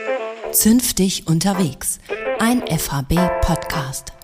Zünftig unterwegs, ein FHB-Podcast.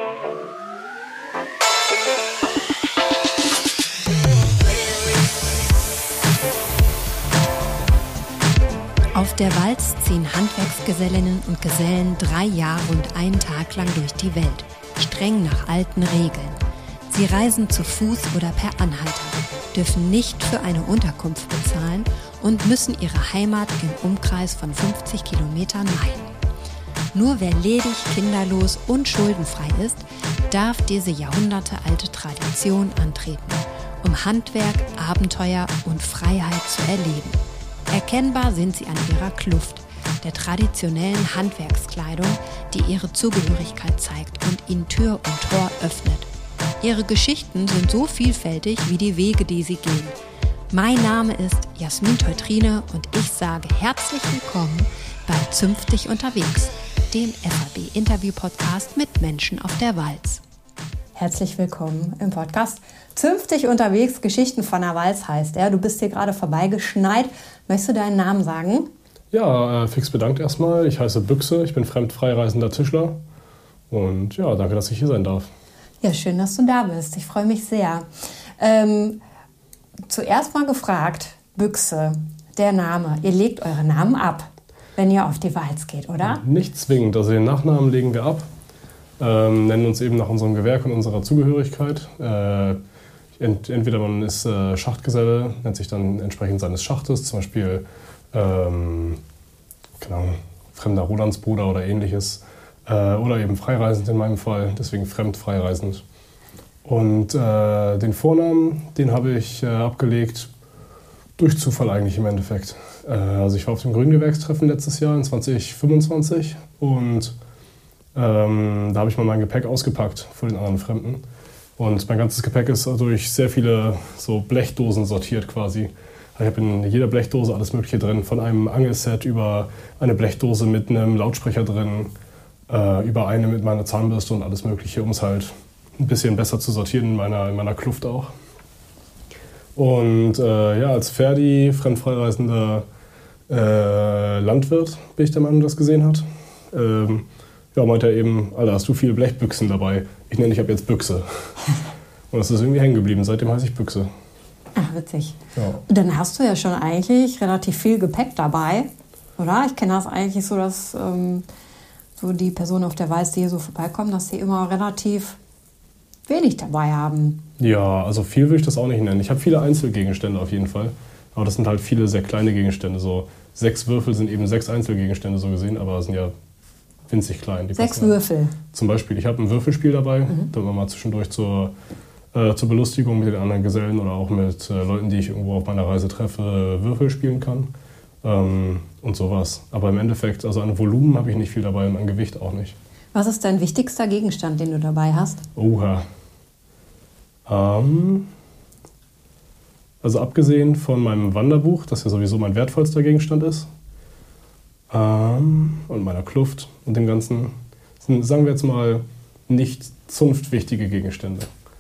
Auf der Walz ziehen Handwerksgesellinnen und Gesellen 3 Jahre und einen Tag lang durch die Welt, streng nach alten Regeln. Sie reisen zu Fuß oder per Anhalter, dürfen nicht für eine Unterkunft bezahlen und müssen ihre Heimat im Umkreis von 50 Kilometern meiden. Nur wer ledig, kinderlos und schuldenfrei ist, darf diese jahrhundertealte Tradition antreten, um Handwerk, Abenteuer und Freiheit zu erleben. Erkennbar sind sie an ihrer Kluft, der traditionellen Handwerkskleidung, die ihre Zugehörigkeit zeigt und ihnen Tür und Tor öffnet. Ihre Geschichten sind so vielfältig wie die Wege, die sie gehen. Mein Name ist Jasmin Teutrine und ich sage herzlich willkommen bei Zünftig unterwegs, dem FHB-Interview-Podcast mit Menschen auf der Walz. Herzlich willkommen im Podcast Zünftig unterwegs, Geschichten von der Walz heißt er. Du bist hier gerade vorbeigeschneit. Möchtest du deinen Namen sagen? Ja, fix bedankt erstmal. Ich heiße Büchse, ich bin fremdfreireisender Tischler. Und ja, danke, dass ich hier sein darf. Ja, schön, dass du da bist. Ich freue mich sehr. Zuerst mal gefragt, Büchse, der Name. Ihr legt eure Namen ab, wenn ihr auf die Walz geht, oder? Nicht zwingend. Also den Nachnamen legen wir ab. Nennen uns eben nach unserem Gewerk und unserer Zugehörigkeit. Entweder man ist Schachtgeselle, nennt sich dann entsprechend seines Schachtes, zum Beispiel fremder Rolandsbruder oder ähnliches. Oder eben freireisend in meinem Fall, deswegen fremdfreireisend. Und den Vornamen, den habe ich abgelegt durch Zufall eigentlich im Endeffekt. Also ich war auf dem Grüngewerkstreffen letztes Jahr in 2025 und da habe ich mal mein Gepäck ausgepackt vor den anderen Fremden. Und mein ganzes Gepäck ist durch sehr viele so Blechdosen sortiert quasi. Ich habe in jeder Blechdose alles Mögliche drin, von einem Angelset über eine Blechdose mit einem Lautsprecher drin, über eine mit meiner Zahnbürste und alles Mögliche, um es halt ein bisschen besser zu sortieren in meiner Kluft auch. Und als fremdfreireisender Landwirt bin ich der Meinung, das gesehen hat. Meinte er eben, Alter, hast du viele Blechbüchsen dabei? Ich nenne dich ab jetzt Büchse. Und das ist irgendwie hängen geblieben. Seitdem heiße ich Büchse. Ach, witzig. Ja. Dann hast du ja schon eigentlich relativ viel Gepäck dabei, oder? Ich kenne das eigentlich so, dass so die Personen auf der Walz, die hier so vorbeikommen, dass sie immer relativ wenig dabei haben. Ja, also viel würde ich das auch nicht nennen. Ich habe viele Einzelgegenstände auf jeden Fall. Aber das sind halt viele sehr kleine Gegenstände. So 6 Würfel sind eben 6 Einzelgegenstände so gesehen, aber sind ja winzig klein. Die 6 Würfel? Zum Beispiel, ich habe ein Würfelspiel dabei, da man mal zwischendurch zur Belustigung mit den anderen Gesellen oder auch mit Leuten, die ich irgendwo auf meiner Reise treffe, Würfel spielen kann und sowas. Aber im Endeffekt, also an Volumen habe ich nicht viel dabei und an Gewicht auch nicht. Was ist dein wichtigster Gegenstand, den du dabei hast? Oha. Also abgesehen von meinem Wanderbuch, das ja sowieso mein wertvollster Gegenstand ist, und meiner Kluft und dem Ganzen, sind, sagen wir jetzt mal, nicht zunftwichtige Gegenstände.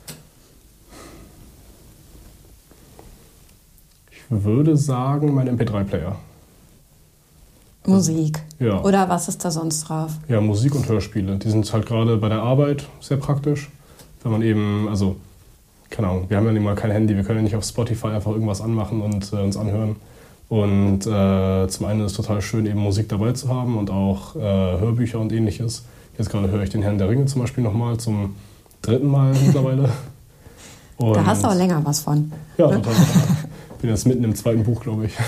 Ich würde sagen, mein MP3-Player. Musik? Ja. Oder was ist da sonst drauf? Ja, Musik und Hörspiele. Die sind halt gerade bei der Arbeit sehr praktisch. Wenn man eben, also, keine Ahnung, wir haben ja nicht mal kein Handy, wir können ja nicht auf Spotify einfach irgendwas anmachen und uns anhören. Und zum einen ist es total schön, eben Musik dabei zu haben und auch Hörbücher und ähnliches. Jetzt gerade höre ich den Herrn der Ringe zum Beispiel nochmal zum 3. Mal mittlerweile. Und da hast du auch länger was von. Ja, total. Ich bin jetzt mitten im 2. Buch, glaube ich.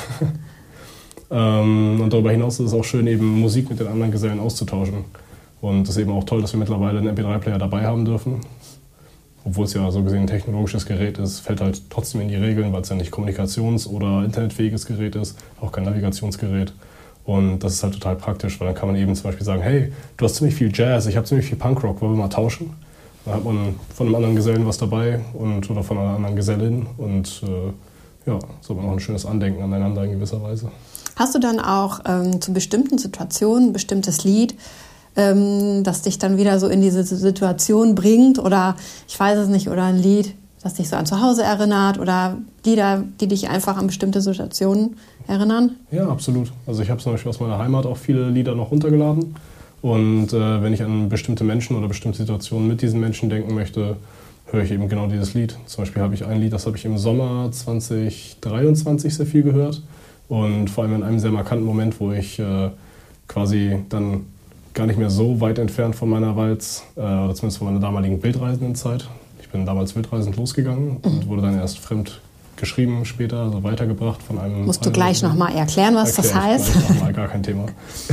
Und darüber hinaus ist es auch schön, eben Musik mit den anderen Gesellen auszutauschen. Und es ist eben auch toll, dass wir mittlerweile einen MP3-Player dabei haben dürfen. Obwohl es ja so gesehen ein technologisches Gerät ist, fällt halt trotzdem in die Regeln, weil es ja nicht kommunikations- oder internetfähiges Gerät ist, auch kein Navigationsgerät. Und das ist halt total praktisch, weil dann kann man eben zum Beispiel sagen, hey, du hast ziemlich viel Jazz, ich habe ziemlich viel Punkrock, wollen wir mal tauschen? Dann hat man von einem anderen Gesellen was dabei oder von einer anderen Gesellin und so hat man auch ein schönes Andenken aneinander in gewisser Weise. Hast du dann auch zu bestimmten Situationen ein bestimmtes Lied, das dich dann wieder so in diese Situation bringt oder ich weiß es nicht, oder ein Lied, das dich so an zu Hause erinnert oder Lieder, die dich einfach an bestimmte Situationen erinnern? Ja, absolut. Also ich habe zum Beispiel aus meiner Heimat auch viele Lieder noch runtergeladen. Und wenn ich an bestimmte Menschen oder bestimmte Situationen mit diesen Menschen denken möchte, höre ich eben genau dieses Lied. Zum Beispiel habe ich ein Lied, das habe ich im Sommer 2023 sehr viel gehört. Und vor allem in einem sehr markanten Moment, wo ich quasi dann gar nicht mehr so weit entfernt von meiner Walz, oder zumindest von meiner damaligen Wildreisendenzeit. Ich bin damals wildreisend losgegangen und wurde dann erst fremd geschrieben später, also weitergebracht von einem... Musst du gleich nochmal erklären, was das heißt? Nochmal, gar kein Thema.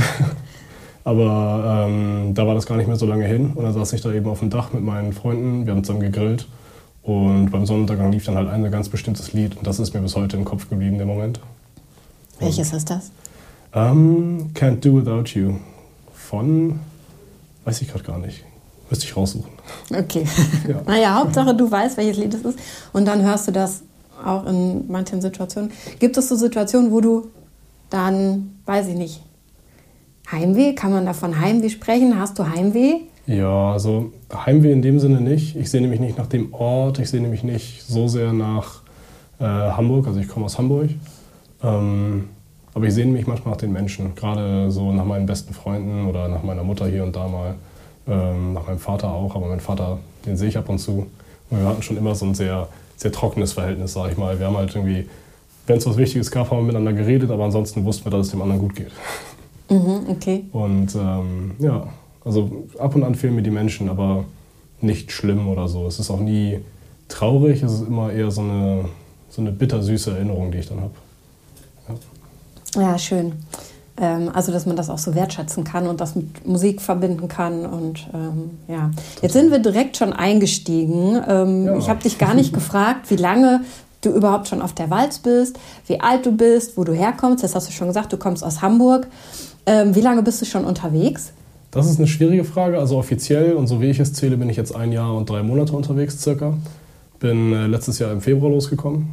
Aber da war das gar nicht mehr so lange hin und dann saß ich da eben auf dem Dach mit meinen Freunden, wir haben zusammen gegrillt und beim Sonnenuntergang lief dann halt ein ganz bestimmtes Lied und das ist mir bis heute im Kopf geblieben, der Moment. Welches ist das? Can't Do Without You von, weiß ich gerade gar nicht, müsste ich raussuchen. Okay, Ja. Naja, Hauptsache du weißt, welches Lied es ist und dann hörst du das auch in manchen Situationen. Gibt es so Situationen, wo du dann, weiß ich nicht, Heimweh? Kann man da von Heimweh sprechen? Hast du Heimweh? Ja, also Heimweh in dem Sinne nicht. Ich sehne mich nicht nach dem Ort, ich sehne mich nicht so sehr nach Hamburg, also ich komme aus Hamburg. Aber ich sehne mich manchmal nach den Menschen, gerade so nach meinen besten Freunden oder nach meiner Mutter hier und da mal, nach meinem Vater auch, aber meinen Vater, den sehe ich ab und zu. Und wir hatten schon immer so ein sehr, sehr trockenes Verhältnis, sage ich mal. Wir haben halt irgendwie, wenn es was Wichtiges gab, haben wir miteinander geredet, aber ansonsten wussten wir, dass es dem anderen gut geht. Okay. Und ja, also ab und an fehlen mir die Menschen, aber nicht schlimm oder so. Es ist auch nie traurig, es ist immer eher so eine bittersüße Erinnerung, die ich dann habe. Ja, schön. Also, dass man das auch so wertschätzen kann und das mit Musik verbinden kann. Und ja, jetzt sind wir direkt schon eingestiegen. Ja. Ich habe dich gar nicht gefragt, wie lange du überhaupt schon auf der Walz bist, wie alt du bist, wo du herkommst. Jetzt hast du schon gesagt, du kommst aus Hamburg. Wie lange bist du schon unterwegs? Das ist eine schwierige Frage. Also offiziell und so wie ich es zähle, bin ich jetzt 1 Jahr und 3 Monate unterwegs circa. Bin letztes Jahr im Februar losgekommen.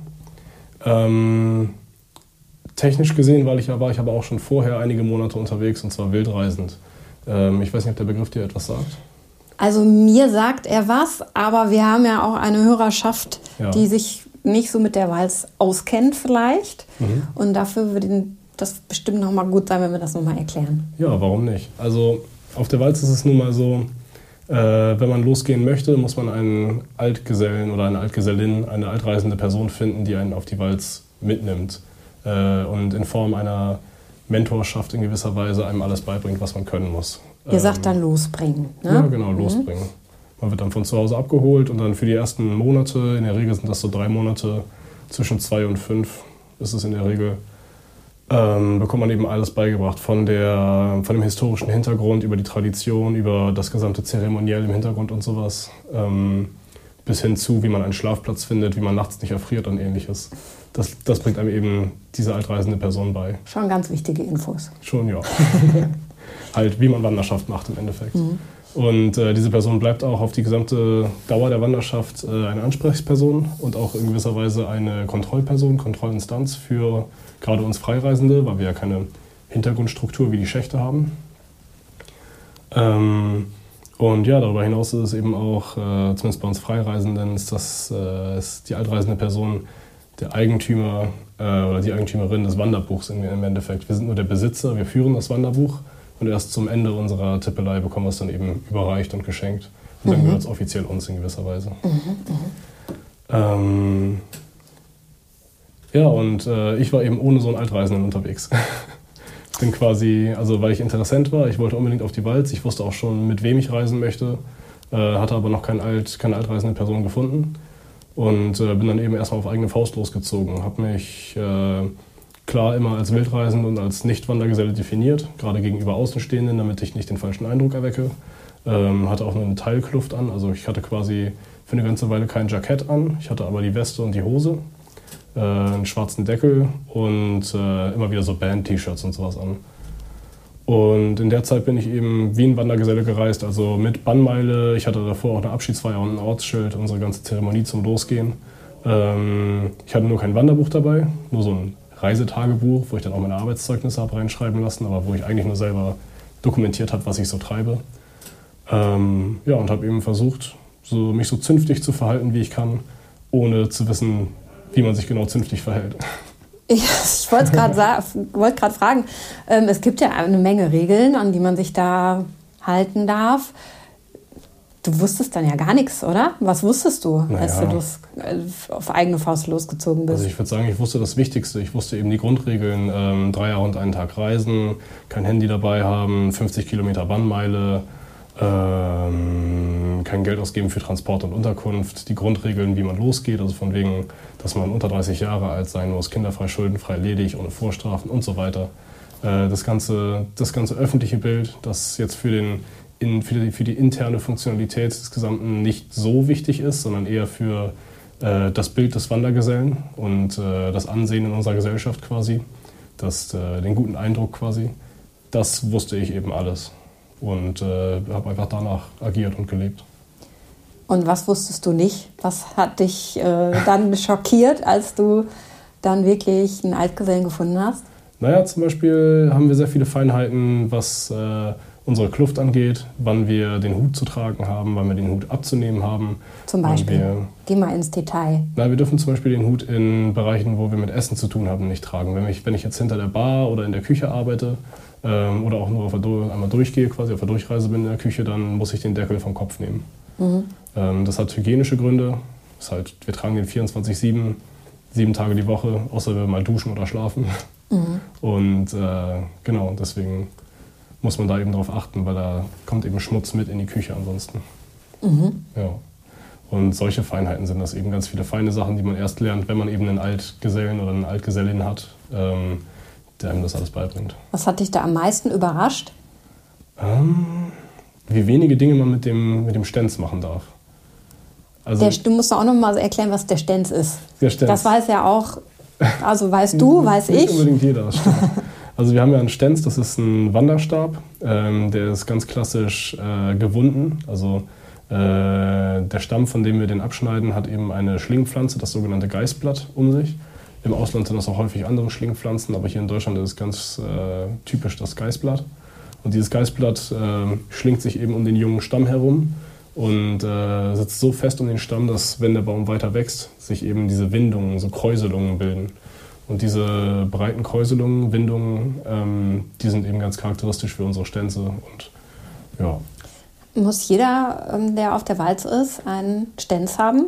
Technisch gesehen war ich aber auch schon vorher einige Monate unterwegs und zwar wildreisend. Ich weiß nicht, ob der Begriff dir etwas sagt. Also mir sagt er was, aber wir haben ja auch eine Hörerschaft, Ja. die sich nicht so mit der Walz auskennt vielleicht. Und dafür würde das bestimmt nochmal gut sein, wenn wir das nochmal erklären. Ja, warum nicht? Also auf der Walz ist es nun mal so, wenn man losgehen möchte, muss man einen Altgesellen oder eine Altgesellin, eine altreisende Person finden, die einen auf die Walz mitnimmt. Und in Form einer Mentorschaft in gewisser Weise einem alles beibringt, was man können muss. Ihr sagt dann losbringen, ne? Ja, genau, losbringen. Man wird dann von zu Hause abgeholt und dann für die ersten Monate, in der Regel sind das so 3 Monate, zwischen 2 und 5 ist es in der Regel, bekommt man eben alles beigebracht. Von dem historischen Hintergrund, über die Tradition, über das gesamte Zeremoniell im Hintergrund und sowas. Bis hin zu, wie man einen Schlafplatz findet, wie man nachts nicht erfriert und ähnliches. Das bringt einem eben diese altreisende Person bei. Schon ganz wichtige Infos. Schon, ja. Halt, wie man Wanderschaft macht im Endeffekt. Und diese Person bleibt auch auf die gesamte Dauer der Wanderschaft eine Ansprechperson und auch in gewisser Weise eine Kontrollperson, Kontrollinstanz für gerade uns Freireisende, weil wir ja keine Hintergrundstruktur wie die Schächte haben. Und ja, darüber hinaus ist es eben auch, zumindest bei uns Freireisenden, ist die altreisende Person der Eigentümer oder die Eigentümerin des Wanderbuchs im Endeffekt. Wir sind nur der Besitzer, wir führen das Wanderbuch und erst zum Ende unserer Tippelei bekommen wir es dann eben überreicht und geschenkt. Und dann gehört es offiziell uns in gewisser Weise. Ja, und ich war eben ohne so einen Altreisenden unterwegs. Ich bin quasi, also weil ich Interessent war, ich wollte unbedingt auf die Walz, ich wusste auch schon, mit wem ich reisen möchte, hatte aber noch keine altreisende Person gefunden und bin dann eben erstmal auf eigene Faust losgezogen. Habe mich klar immer als Wildreisende und als Nicht-Wandergeselle definiert, gerade gegenüber Außenstehenden, damit ich nicht den falschen Eindruck erwecke. Hatte auch nur eine Teilkluft an, also ich hatte quasi für eine ganze Weile kein Jackett an, ich hatte aber die Weste und die Hose. Einen schwarzen Deckel und immer wieder so Band-T-Shirts und sowas an. Und in der Zeit bin ich eben wie ein Wandergeselle gereist, also mit Bannmeile. Ich hatte davor auch eine Abschiedsfeier und ein Ortsschild, unsere ganze Zeremonie zum Losgehen. Ich hatte nur kein Wanderbuch dabei, nur so ein Reisetagebuch, wo ich dann auch meine Arbeitszeugnisse habe reinschreiben lassen, aber wo ich eigentlich nur selber dokumentiert habe, was ich so treibe. Ja, und habe eben versucht, mich so zünftig zu verhalten, wie ich kann, ohne zu wissen, wie man sich genau zünftig verhält. Ich wollte gerade fragen, es gibt ja eine Menge Regeln, an die man sich da halten darf. Du wusstest dann ja gar nichts, oder? Was wusstest du, als du auf eigene Faust losgezogen bist? Also ich würde sagen, ich wusste das Wichtigste. Ich wusste eben die Grundregeln. 3 Jahre und einen Tag reisen, kein Handy dabei haben, 50 Kilometer Bannmeile, kein Geld ausgeben für Transport und Unterkunft. Die Grundregeln, wie man losgeht, also von wegen, dass man unter 30 Jahre alt sein muss, kinderfrei, schuldenfrei, ledig, ohne Vorstrafen und so weiter. Das ganze öffentliche Bild, das jetzt für die interne Funktionalität des Gesamten nicht so wichtig ist, sondern eher für das Bild des Wandergesellen und das Ansehen in unserer Gesellschaft quasi, den guten Eindruck quasi, das wusste ich eben alles und habe einfach danach agiert und gelebt. Und was wusstest du nicht? Was hat dich dann schockiert, als du dann wirklich einen Altgesellen gefunden hast? Naja, zum Beispiel haben wir sehr viele Feinheiten, was unsere Kluft angeht, wann wir den Hut zu tragen haben, wann wir den Hut abzunehmen haben. Zum Beispiel? Geh mal ins Detail. Wir dürfen zum Beispiel den Hut in Bereichen, wo wir mit Essen zu tun haben, nicht tragen. Wenn ich jetzt hinter der Bar oder in der Küche arbeite oder auch nur einmal durchgehe, quasi auf der Durchreise bin in der Küche, dann muss ich den Deckel vom Kopf nehmen. Mhm. Das hat hygienische Gründe. Wir tragen den 24/7, 7 Tage die Woche, außer wir mal duschen oder schlafen. Mhm. Und genau, deswegen muss man da eben drauf achten, weil da kommt eben Schmutz mit in die Küche ansonsten. Mhm. Ja. Und solche Feinheiten sind das eben, ganz viele feine Sachen, die man erst lernt, wenn man eben einen Altgesellen oder eine Altgesellin hat, der einem das alles beibringt. Was hat dich da am meisten überrascht? Wie wenige Dinge man mit dem Stenz machen darf. Also, du musst auch noch mal erklären, was der Stenz ist. Der Stenz. Das weiß ja auch, also weißt du, weiß ich. Nicht unbedingt jeder, das stimmt. Also wir haben ja einen Stenz, das ist ein Wanderstab, der ist ganz klassisch gewunden. Also der Stamm, von dem wir den abschneiden, hat eben eine Schlingpflanze, das sogenannte Geißblatt, um sich. Im Ausland sind das auch häufig andere Schlingpflanzen, aber hier in Deutschland ist es ganz typisch das Geißblatt. Und dieses Geißblatt schlingt sich eben um den jungen Stamm herum und sitzt so fest um den Stamm, dass, wenn der Baum weiter wächst, sich eben diese Windungen, so Kräuselungen bilden. Und diese breiten Kräuselungen, Windungen, die sind eben ganz charakteristisch für unsere Stenze. Und, ja. Muss jeder, der auf der Walz ist, einen Stenz haben?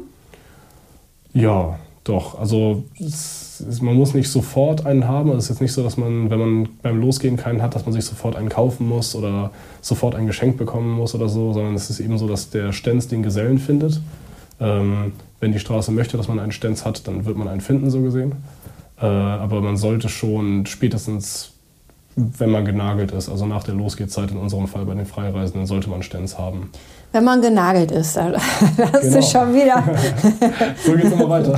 Ja, doch. Also man muss nicht sofort einen haben. Es ist jetzt nicht so, dass man, wenn man beim Losgehen keinen hat, dass man sich sofort einen kaufen muss oder sofort ein Geschenk bekommen muss oder so, sondern es ist eben so, dass der Stenz den Gesellen findet. Wenn die Straße möchte, dass man einen Stenz hat, dann wird man einen finden, so gesehen. Aber man sollte schon spätestens, wenn man genagelt ist, also nach der Losgehzeit in unserem Fall bei den Freireisenden, sollte man Stenz haben. Wenn man genagelt ist, da hast genau. Du schon wieder... So geht's immer weiter.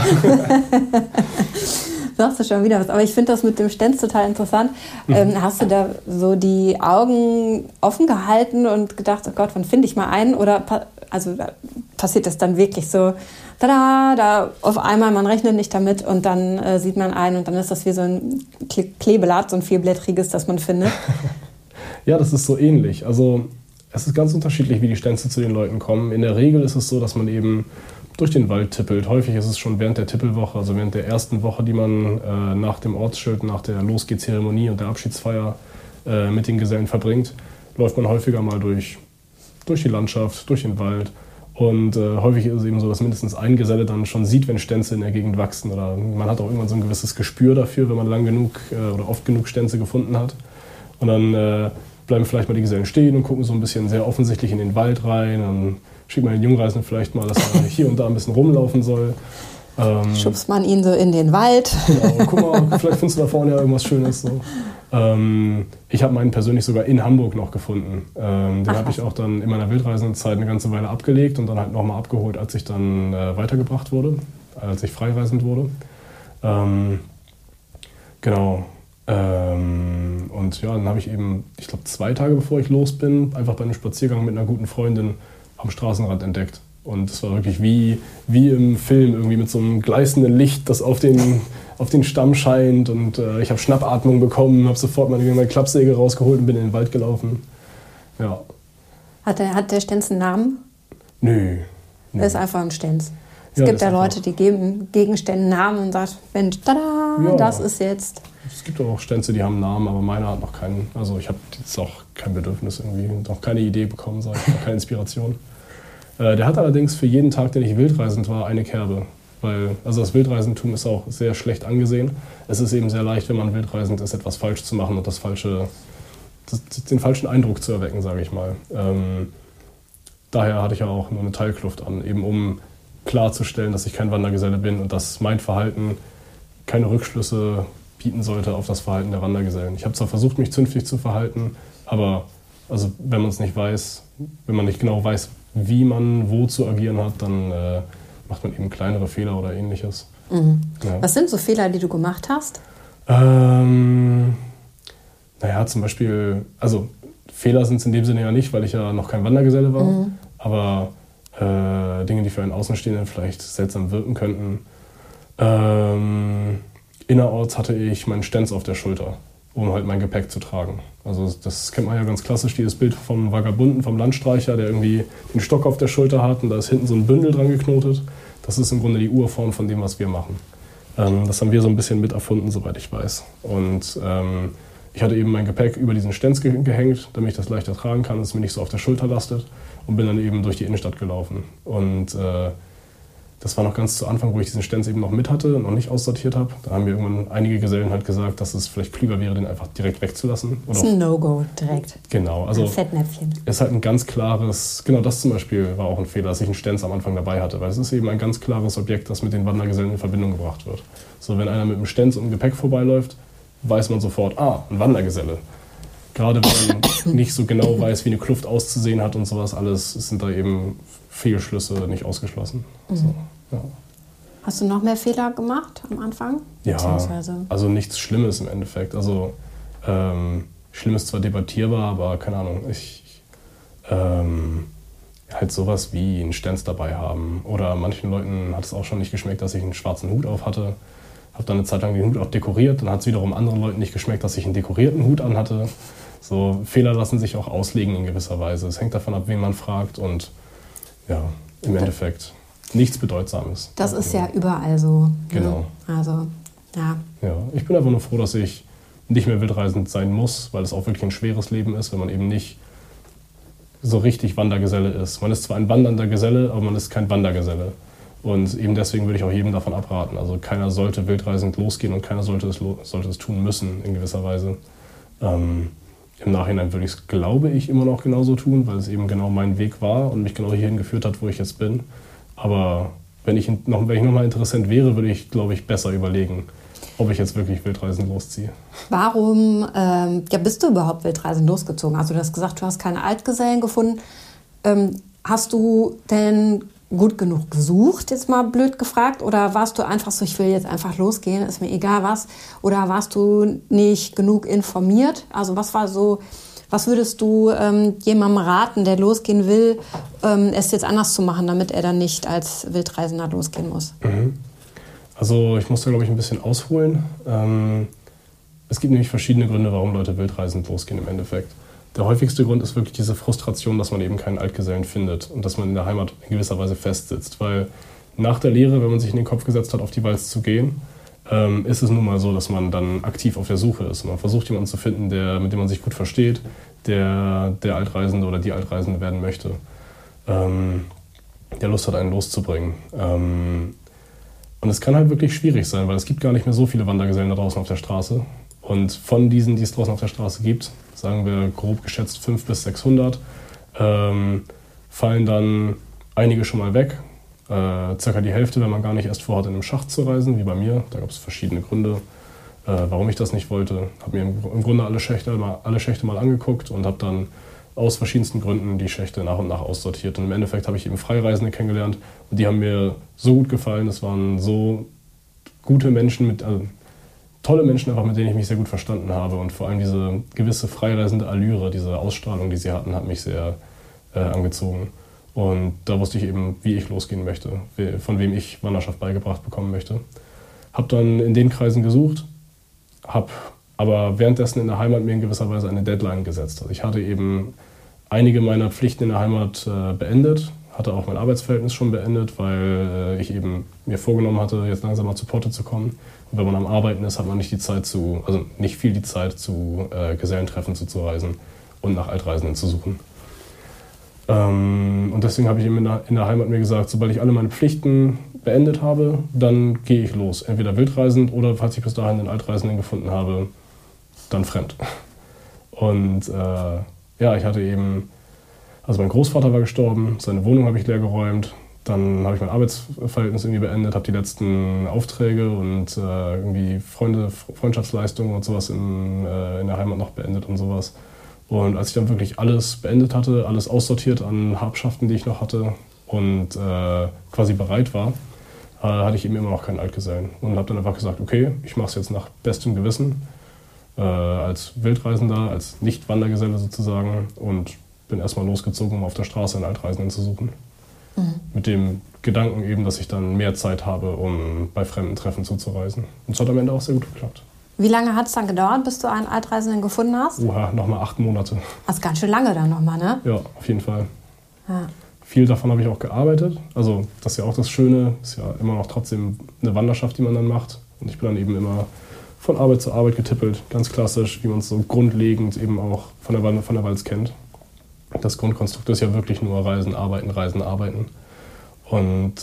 Sagst du schon wieder was. Aber ich finde das mit dem Stenz total interessant. Hast du da so die Augen offen gehalten und gedacht, oh Gott, wann finde ich mal einen? Oder passiert das dann wirklich so, tada, da auf einmal, man rechnet nicht damit und dann sieht man einen und dann ist das wie so ein Kleeblatt, so ein 4-blättriges, das man findet? Ja, das ist so ähnlich. Also es ist ganz unterschiedlich, wie die Stänze zu den Leuten kommen. In der Regel ist es so, dass man eben durch den Wald tippelt. Häufig ist es schon während der Tippelwoche, also während der ersten Woche, die man nach dem Ortsschild, nach der Losgeh-Zeremonie und der Abschiedsfeier mit den Gesellen verbringt, läuft man häufiger mal durch die Landschaft, durch den Wald. Und häufig ist es eben so, dass mindestens ein Geselle dann schon sieht, wenn Stänze in der Gegend wachsen. Oder man hat auch irgendwann so ein gewisses Gespür dafür, wenn man lang genug oder oft genug Stänze gefunden hat. Und dann bleiben vielleicht mal die Gesellen stehen und gucken so ein bisschen sehr offensichtlich in den Wald rein. Dann schickt man den Jungreisenden vielleicht mal, dass er hier und da ein bisschen rumlaufen soll. Schubst man ihn so in den Wald. Genau, guck mal, vielleicht findest du da vorne ja irgendwas Schönes. So. Ich habe meinen persönlich sogar in Hamburg noch gefunden. Den habe ich auch dann in meiner Wildreisendenzeit eine ganze Weile abgelegt und dann halt nochmal abgeholt, als ich dann weitergebracht wurde, als ich freireisend wurde. Genau. Und ja, dann habe ich eben, ich glaube 2 Tage bevor ich los bin, einfach bei einem Spaziergang mit einer guten Freundin am Straßenrand entdeckt. Und es war wirklich wie im Film, irgendwie mit so einem gleißenden Licht, das auf den Stamm scheint. Und ich habe Schnappatmung bekommen, habe sofort meine Klappsäge rausgeholt und bin in den Wald gelaufen. Ja. Hat der Stenz einen Namen? Nö. Das ist einfach ein Stenz. Es gibt ja Leute, die geben Gegenständen Namen und sagen, Mensch, tada! ja, das ist jetzt... Es gibt auch Stänze, die haben einen Namen, aber meiner hat noch keinen. Also ich habe jetzt auch kein Bedürfnis irgendwie, noch keine Idee bekommen, noch keine Inspiration. Der hat allerdings für jeden Tag, den ich wildreisend war, eine Kerbe. Also das Wildreisentum ist auch sehr schlecht angesehen. Es ist eben sehr leicht, wenn man wildreisend ist, etwas falsch zu machen und den falschen Eindruck zu erwecken, sage ich mal. Daher hatte ich ja auch nur eine Teilkluft an, eben um klarzustellen, dass ich kein Wandergeselle bin und dass mein Verhalten keine Rückschlüsse bieten sollte auf das Verhalten der Wandergesellen. Ich habe zwar versucht, mich zünftig zu verhalten, aber also wenn man es nicht weiß, wenn man nicht genau weiß, wie man wo zu agieren hat, dann macht man eben kleinere Fehler oder Ähnliches. Mhm. Ja. Was sind so Fehler, die du gemacht hast? Naja, zum Beispiel, also Fehler sind es in dem Sinne ja nicht, weil ich ja noch kein Wandergeselle war, aber Dinge, die für einen Außenstehenden vielleicht seltsam wirken könnten. Innerorts hatte ich meinen Stenz auf der Schulter, um halt mein Gepäck zu tragen. Also das kennt man ja ganz klassisch, dieses Bild vom Vagabunden, vom Landstreicher, der irgendwie den Stock auf der Schulter hat und da ist hinten so ein Bündel dran geknotet. Das ist im Grunde die Urform von dem, was wir machen. Das haben wir so ein bisschen mit erfunden, soweit ich weiß. Und ich hatte eben mein Gepäck über diesen Stenz gehängt, damit ich das leichter tragen kann, dass es mir nicht so auf der Schulter lastet, und bin dann eben durch die Innenstadt gelaufen. Und das war noch ganz zu Anfang, wo ich diesen Stenz eben noch mit hatte und noch nicht aussortiert habe. Da haben mir irgendwann einige Gesellen halt gesagt, dass es vielleicht klüger wäre, den einfach direkt wegzulassen. Das ist ein No-Go direkt. Genau. Also ein Fettnäpfchen. Es ist halt ein ganz klares, genau das zum Beispiel war auch ein Fehler, dass ich einen Stenz am Anfang dabei hatte, weil es ist eben ein ganz klares Objekt, das mit den Wandergesellen in Verbindung gebracht wird. So, wenn einer mit einem Stenz und einem Gepäck vorbeiläuft, weiß man sofort, ein Wandergeselle. Gerade wenn man nicht so genau weiß, wie eine Kluft auszusehen hat und sowas alles, sind da eben Fehlschlüsse nicht ausgeschlossen. So, ja. Hast du noch mehr Fehler gemacht am Anfang? Ja, also nichts Schlimmes im Endeffekt. Also schlimm ist zwar debattierbar, aber keine Ahnung, halt sowas wie einen Stenz dabei haben. Oder manchen Leuten hat es auch schon nicht geschmeckt, dass ich einen schwarzen Hut auf hatte. Habe dann eine Zeit lang den Hut auch dekoriert. Dann hat es wiederum anderen Leuten nicht geschmeckt, dass ich einen dekorierten Hut anhatte. So, Fehler lassen sich auch auslegen in gewisser Weise. Es hängt davon ab, wen man fragt und ja, im Endeffekt nichts Bedeutsames. Das ist ja überall so. Genau. Ne? Also, ja. Ja, ich bin einfach nur froh, dass ich nicht mehr wildreisend sein muss, weil es auch wirklich ein schweres Leben ist, wenn man eben nicht so richtig Wandergeselle ist. Man ist zwar ein wandernder Geselle, aber man ist kein Wandergeselle. Und eben deswegen würde ich auch jedem davon abraten. Also keiner sollte wildreisend losgehen und keiner sollte es tun müssen in gewisser Weise. Im Nachhinein würde ich es, glaube ich, immer noch genauso tun, weil es eben genau mein Weg war und mich genau hierhin geführt hat, wo ich jetzt bin. Aber wenn ich nochmal Interessent wäre, würde ich, glaube ich, besser überlegen, ob ich jetzt wirklich wildreisend losziehe. Warum bist du überhaupt wildreisend losgezogen? Also du hast gesagt, du hast keine Altgesellen gefunden. Hast du denn gut genug gesucht, jetzt mal blöd gefragt? Oder warst du einfach so, ich will jetzt einfach losgehen, ist mir egal was? Oder warst du nicht genug informiert? Also was würdest du jemandem raten, der losgehen will, es jetzt anders zu machen, damit er dann nicht als Wildreisender losgehen muss? Also ich muss da, glaube ich, ein bisschen ausholen. Es gibt nämlich verschiedene Gründe, warum Leute wildreisend losgehen im Endeffekt. Der häufigste Grund ist wirklich diese Frustration, dass man eben keinen Altgesellen findet und dass man in der Heimat in gewisser Weise festsitzt. Weil nach der Lehre, wenn man sich in den Kopf gesetzt hat, auf die Walz zu gehen, ist es nun mal so, dass man dann aktiv auf der Suche ist. Man versucht, jemanden zu finden, mit dem man sich gut versteht, der Altreisende oder die Altreisende werden möchte, der Lust hat, einen loszubringen. Und es kann halt wirklich schwierig sein, weil es gibt gar nicht mehr so viele Wandergesellen da draußen auf der Straße. Und von diesen, die es draußen auf der Straße gibt, sagen wir grob geschätzt 500 bis 600, fallen dann einige schon mal weg. Circa die Hälfte, wenn man gar nicht erst vorhat, in einem Schacht zu reisen, wie bei mir. Da gab es verschiedene Gründe, warum ich das nicht wollte. Habe mir im Grunde alle Schächte mal angeguckt und habe dann aus verschiedensten Gründen die Schächte nach und nach aussortiert. Und im Endeffekt habe ich eben Freireisende kennengelernt und die haben mir so gut gefallen. Es waren so gute Menschen, tolle Menschen einfach, mit denen ich mich sehr gut verstanden habe. Und vor allem diese gewisse freireisende Allüre, diese Ausstrahlung, die sie hatten, hat mich sehr angezogen. Und da wusste ich eben, wie ich losgehen möchte, von wem ich Wanderschaft beigebracht bekommen möchte. Habe dann in den Kreisen gesucht, habe aber währenddessen in der Heimat mir in gewisser Weise eine Deadline gesetzt. Also ich hatte eben einige meiner Pflichten in der Heimat beendet, hatte auch mein Arbeitsverhältnis schon beendet, weil ich eben mir vorgenommen hatte, jetzt langsam mal zu Potte zu kommen. Und wenn man am Arbeiten ist, hat man nicht nicht viel die Zeit zu Gesellentreffen zuzureisen und nach Altreisenden zu suchen. Und deswegen habe ich eben in der Heimat mir gesagt, sobald ich alle meine Pflichten beendet habe, dann gehe ich los. Entweder wildreisend oder, falls ich bis dahin einen Altreisenden gefunden habe, dann fremd. Und ich hatte eben, also mein Großvater war gestorben, seine Wohnung habe ich leer geräumt, dann habe ich mein Arbeitsverhältnis irgendwie beendet, habe die letzten Aufträge und irgendwie Freundschaftsleistungen und sowas in der Heimat noch beendet und sowas. Und als ich dann wirklich alles beendet hatte, alles aussortiert an Habschaften, die ich noch hatte und quasi bereit war, hatte ich eben immer noch keinen Altgesellen. Und habe dann einfach gesagt, okay, ich mache es jetzt nach bestem Gewissen, als Wildreisender, als Nicht-Wandergeselle sozusagen, und bin erstmal losgezogen, um auf der Straße einen Altreisenden zu suchen. Mhm. Mit dem Gedanken eben, dass ich dann mehr Zeit habe, um bei fremden Treffen zuzureisen. Und es hat am Ende auch sehr gut geklappt. Wie lange hat es dann gedauert, bis du einen Altreisenden gefunden hast? Nochmal 8 Monate. Das ist ganz schön lange dann nochmal, ne? Ja, auf jeden Fall. Ja. Viel davon habe ich auch gearbeitet. Also das ist ja auch das Schöne. Ist ja immer noch trotzdem eine Wanderschaft, die man dann macht. Und ich bin dann eben immer von Arbeit zu Arbeit getippelt. Ganz klassisch, wie man es so grundlegend eben auch von der Walz kennt. Das Grundkonstrukt ist ja wirklich nur Reisen, Arbeiten, Reisen, Arbeiten. Und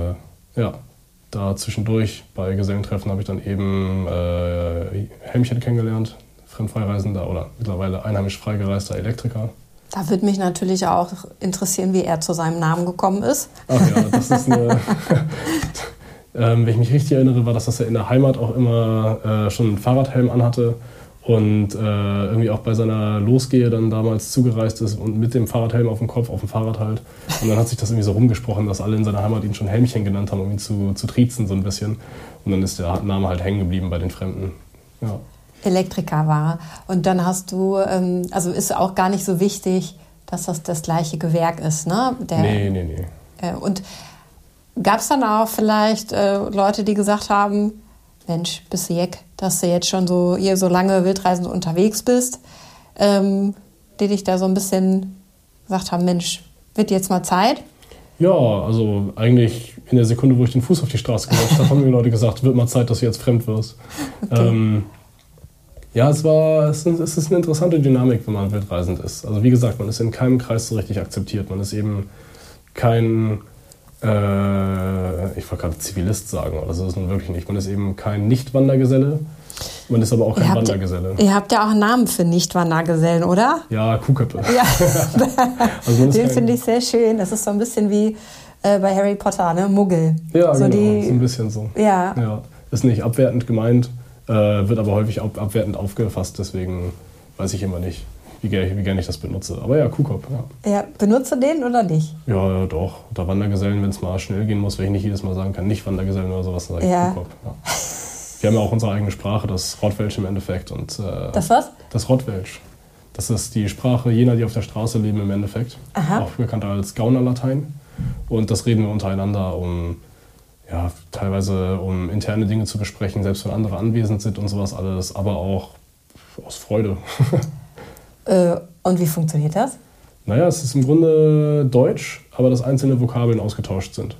da zwischendurch bei Gesellentreffen habe ich dann eben Helmchen kennengelernt, Fremdfreireisender oder mittlerweile einheimisch freigereister Elektriker. Da würde mich natürlich auch interessieren, wie er zu seinem Namen gekommen ist. Ach ja, das ist eine... wenn ich mich richtig erinnere, war das er in der Heimat auch immer schon einen Fahrradhelm anhatte und irgendwie auch bei seiner Losgehe dann damals zugereist ist und mit dem Fahrradhelm auf dem Kopf, auf dem Fahrrad halt. Und dann hat sich das irgendwie so rumgesprochen, dass alle in seiner Heimat ihn schon Helmchen genannt haben, um ihn zu triezen so ein bisschen. Und dann ist der Name halt hängen geblieben bei den Fremden. Ja. Elektriker war. Und dann hast du, also ist auch gar nicht so wichtig, dass das gleiche Gewerk ist, ne? Nee. Und gab es dann auch vielleicht Leute, die gesagt haben, Mensch, bist du Jeck, dass du jetzt schon so lange wildreisend unterwegs bist, die dich da so ein bisschen gesagt haben, Mensch, wird jetzt mal Zeit? Ja, also eigentlich in der Sekunde, wo ich den Fuß auf die Straße gesetzt habe, haben mir Leute gesagt, wird mal Zeit, dass du jetzt fremd wirst. Okay. Es ist eine interessante Dynamik, wenn man wildreisend ist. Also wie gesagt, man ist in keinem Kreis so richtig akzeptiert. Man ist eben kein... ich wollte gerade Zivilist sagen, aber das ist es nun wirklich nicht. Man ist eben kein Nicht-Wandergeselle, man ist aber auch kein Wandergeselle. Ihr habt ja auch einen Namen für Nicht-Wandergesellen, oder? Ja, Kuhköppe. Ja. Also den finde ich sehr schön. Das ist so ein bisschen wie bei Harry Potter, ne? Muggel. Ja, so genau, ist ein bisschen so. Ja. Ist nicht abwertend gemeint, wird aber häufig abwertend aufgefasst, deswegen weiß ich immer nicht, wie gerne ich das benutze. Aber ja, Kuhkopf, ja. Ja, benutzt du den oder nicht? Ja, doch. Unter Wandergesellen, wenn es mal schnell gehen muss, wenn ich nicht jedes Mal sagen kann, nicht Wandergesellen oder sowas, dann sage ich Kuhkopf. Ja. Wir haben ja auch unsere eigene Sprache, das Rottwelsch im Endeffekt. Und, das was? Das Rottwelsch. Das ist die Sprache jener, die auf der Straße leben im Endeffekt. Aha. Auch bekannt als Gaunerlatein. Und das reden wir untereinander, teilweise um interne Dinge zu besprechen, selbst wenn andere anwesend sind und sowas alles, aber auch aus Freude. Und wie funktioniert das? Naja, es ist im Grunde Deutsch, aber dass einzelne Vokabeln ausgetauscht sind.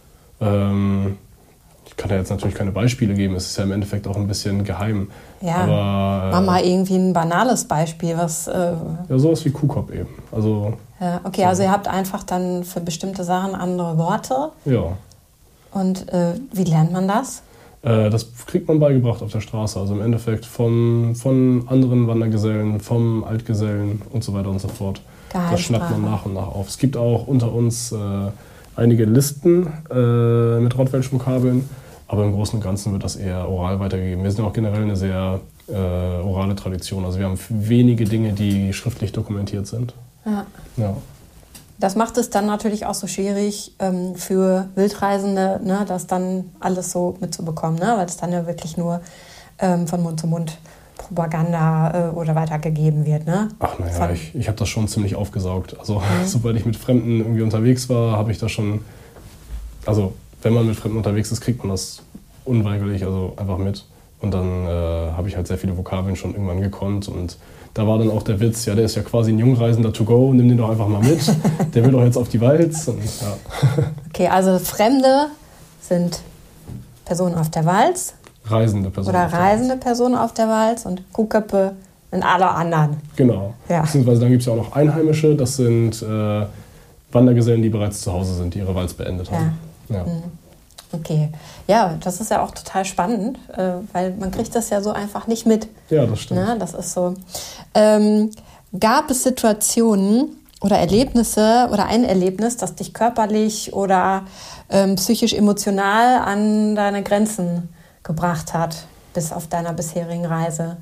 Ich kann ja jetzt natürlich keine Beispiele geben, es ist ja im Endeffekt auch ein bisschen geheim. Ja, aber, mach mal irgendwie ein banales Beispiel. Sowas wie Kuhkopf eben. Also, ja, okay, also ihr habt einfach dann für bestimmte Sachen andere Worte. Ja. Und wie lernt man das? Das kriegt man beigebracht auf der Straße, also im Endeffekt von anderen Wandergesellen, vom Altgesellen und so weiter und so fort. Das schnappt man nach und nach auf. Es gibt auch unter uns einige Listen mit Rottwelsch-Vokabeln, aber im Großen und Ganzen wird das eher oral weitergegeben. Wir sind auch generell eine sehr orale Tradition, also wir haben wenige Dinge, die schriftlich dokumentiert sind. Ja. Das macht es dann natürlich auch so schwierig für Wildreisende, ne, das dann alles so mitzubekommen, ne, weil es dann ja wirklich nur von Mund zu Mund Propaganda oder weitergegeben wird. Ne? Ach naja, ich habe das schon ziemlich aufgesaugt. Also sobald ich mit Fremden irgendwie unterwegs war, habe ich das schon... Also wenn man mit Fremden unterwegs ist, kriegt man das unweigerlich einfach mit. Und dann habe ich halt sehr viele Vokabeln schon irgendwann gekonnt und da war dann auch der Witz, ja, der ist ja quasi ein Jungreisender to go, nimm den doch einfach mal mit. Der will doch jetzt auf die Walz. Und, ja. Okay, also Fremde sind Personen auf der Walz. Reisende Personen. Oder reisende Personen auf der Walz und Kuhköppe sind alle anderen. Genau. Ja. Beziehungsweise dann gibt es ja auch noch Einheimische, das sind Wandergesellen, die bereits zu Hause sind, die ihre Walz beendet haben. Ja. Okay. Ja, das ist ja auch total spannend, weil man kriegt das ja so einfach nicht mit. Ja, das stimmt. Na, das ist so. Gab es Situationen oder Erlebnisse oder ein Erlebnis, das dich körperlich oder psychisch emotional an deine Grenzen gebracht hat, bis auf deiner bisherigen Reise?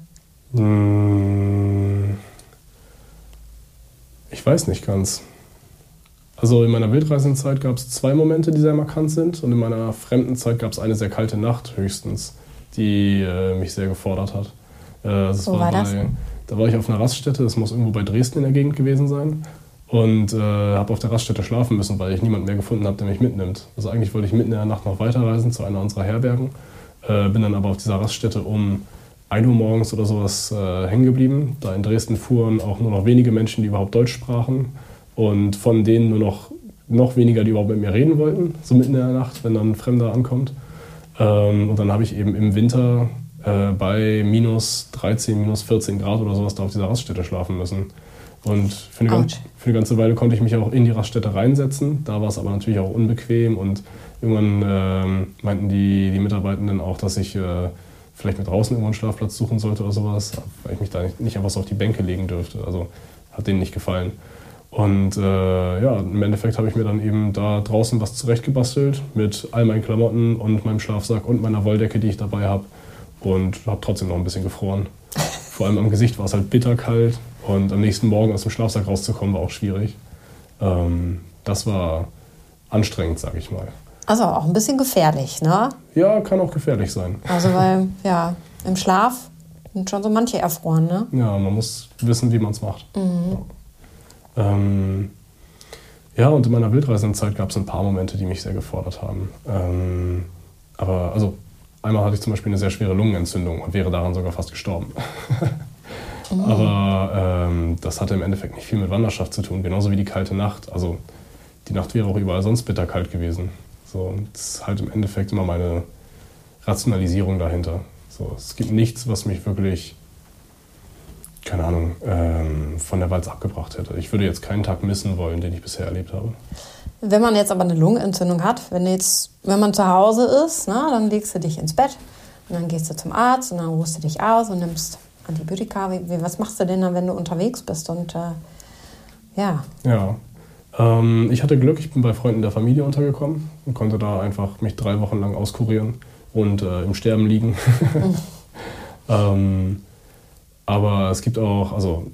Ich weiß nicht ganz. Also in meiner Wildreisenzeit gab es 2 Momente, die sehr markant sind. Und in meiner Fremdenzeit gab es eine sehr kalte Nacht höchstens, die mich sehr gefordert hat. Wo war das? Da war ich auf einer Raststätte, das muss irgendwo bei Dresden in der Gegend gewesen sein. Und habe auf der Raststätte schlafen müssen, weil ich niemanden mehr gefunden habe, der mich mitnimmt. Also eigentlich wollte ich mitten in der Nacht noch weiterreisen zu einer unserer Herbergen. Bin dann aber auf dieser Raststätte um 1 Uhr morgens oder sowas hängen geblieben. Da in Dresden fuhren auch nur noch wenige Menschen, die überhaupt Deutsch sprachen. Und von denen nur noch weniger, die überhaupt mit mir reden wollten, so mitten in der Nacht, wenn dann ein Fremder ankommt. Und dann habe ich eben im Winter bei minus 13, minus 14 Grad oder sowas da auf dieser Raststätte schlafen müssen. Und für eine ganze Weile konnte ich mich auch in die Raststätte reinsetzen. Da war es aber natürlich auch unbequem. Und irgendwann meinten die Mitarbeitenden auch, dass ich vielleicht mit draußen irgendwo einen Schlafplatz suchen sollte oder sowas, weil ich mich da nicht einfach so auf die Bänke legen dürfte. Also hat denen nicht gefallen. Und im Endeffekt habe ich mir dann eben da draußen was zurechtgebastelt mit all meinen Klamotten und meinem Schlafsack und meiner Wolldecke, die ich dabei habe. Und habe trotzdem noch ein bisschen gefroren. Vor allem am Gesicht war es halt bitterkalt und am nächsten Morgen aus dem Schlafsack rauszukommen war auch schwierig. Das war anstrengend, sage ich mal. Also auch ein bisschen gefährlich, ne? Ja, kann auch gefährlich sein. Also weil, ja, im Schlaf sind schon so manche erfroren, ne? Ja, man muss wissen, wie man es macht. Mhm. Und in meiner Wildreisenzeit gab es ein paar Momente, die mich sehr gefordert haben. Aber einmal hatte ich zum Beispiel eine sehr schwere Lungenentzündung und wäre daran sogar fast gestorben. Aber das hatte im Endeffekt nicht viel mit Wanderschaft zu tun, genauso wie die kalte Nacht. Also die Nacht wäre auch überall sonst bitterkalt gewesen. So, das ist halt im Endeffekt immer meine Rationalisierung dahinter. So, es gibt nichts, was mich wirklich, keine Ahnung, von der Walz abgebracht hätte. Ich würde jetzt keinen Tag missen wollen, den ich bisher erlebt habe. Wenn man jetzt aber eine Lungenentzündung hat, wenn man zu Hause ist, na, dann legst du dich ins Bett und dann gehst du zum Arzt und dann ruhst du dich aus und nimmst Antibiotika. Was machst du denn dann, wenn du unterwegs bist? Und Ja, ich hatte Glück, ich bin bei Freunden der Familie untergekommen und konnte da einfach mich 3 Wochen lang auskurieren und im Sterben liegen. Aber es gibt auch,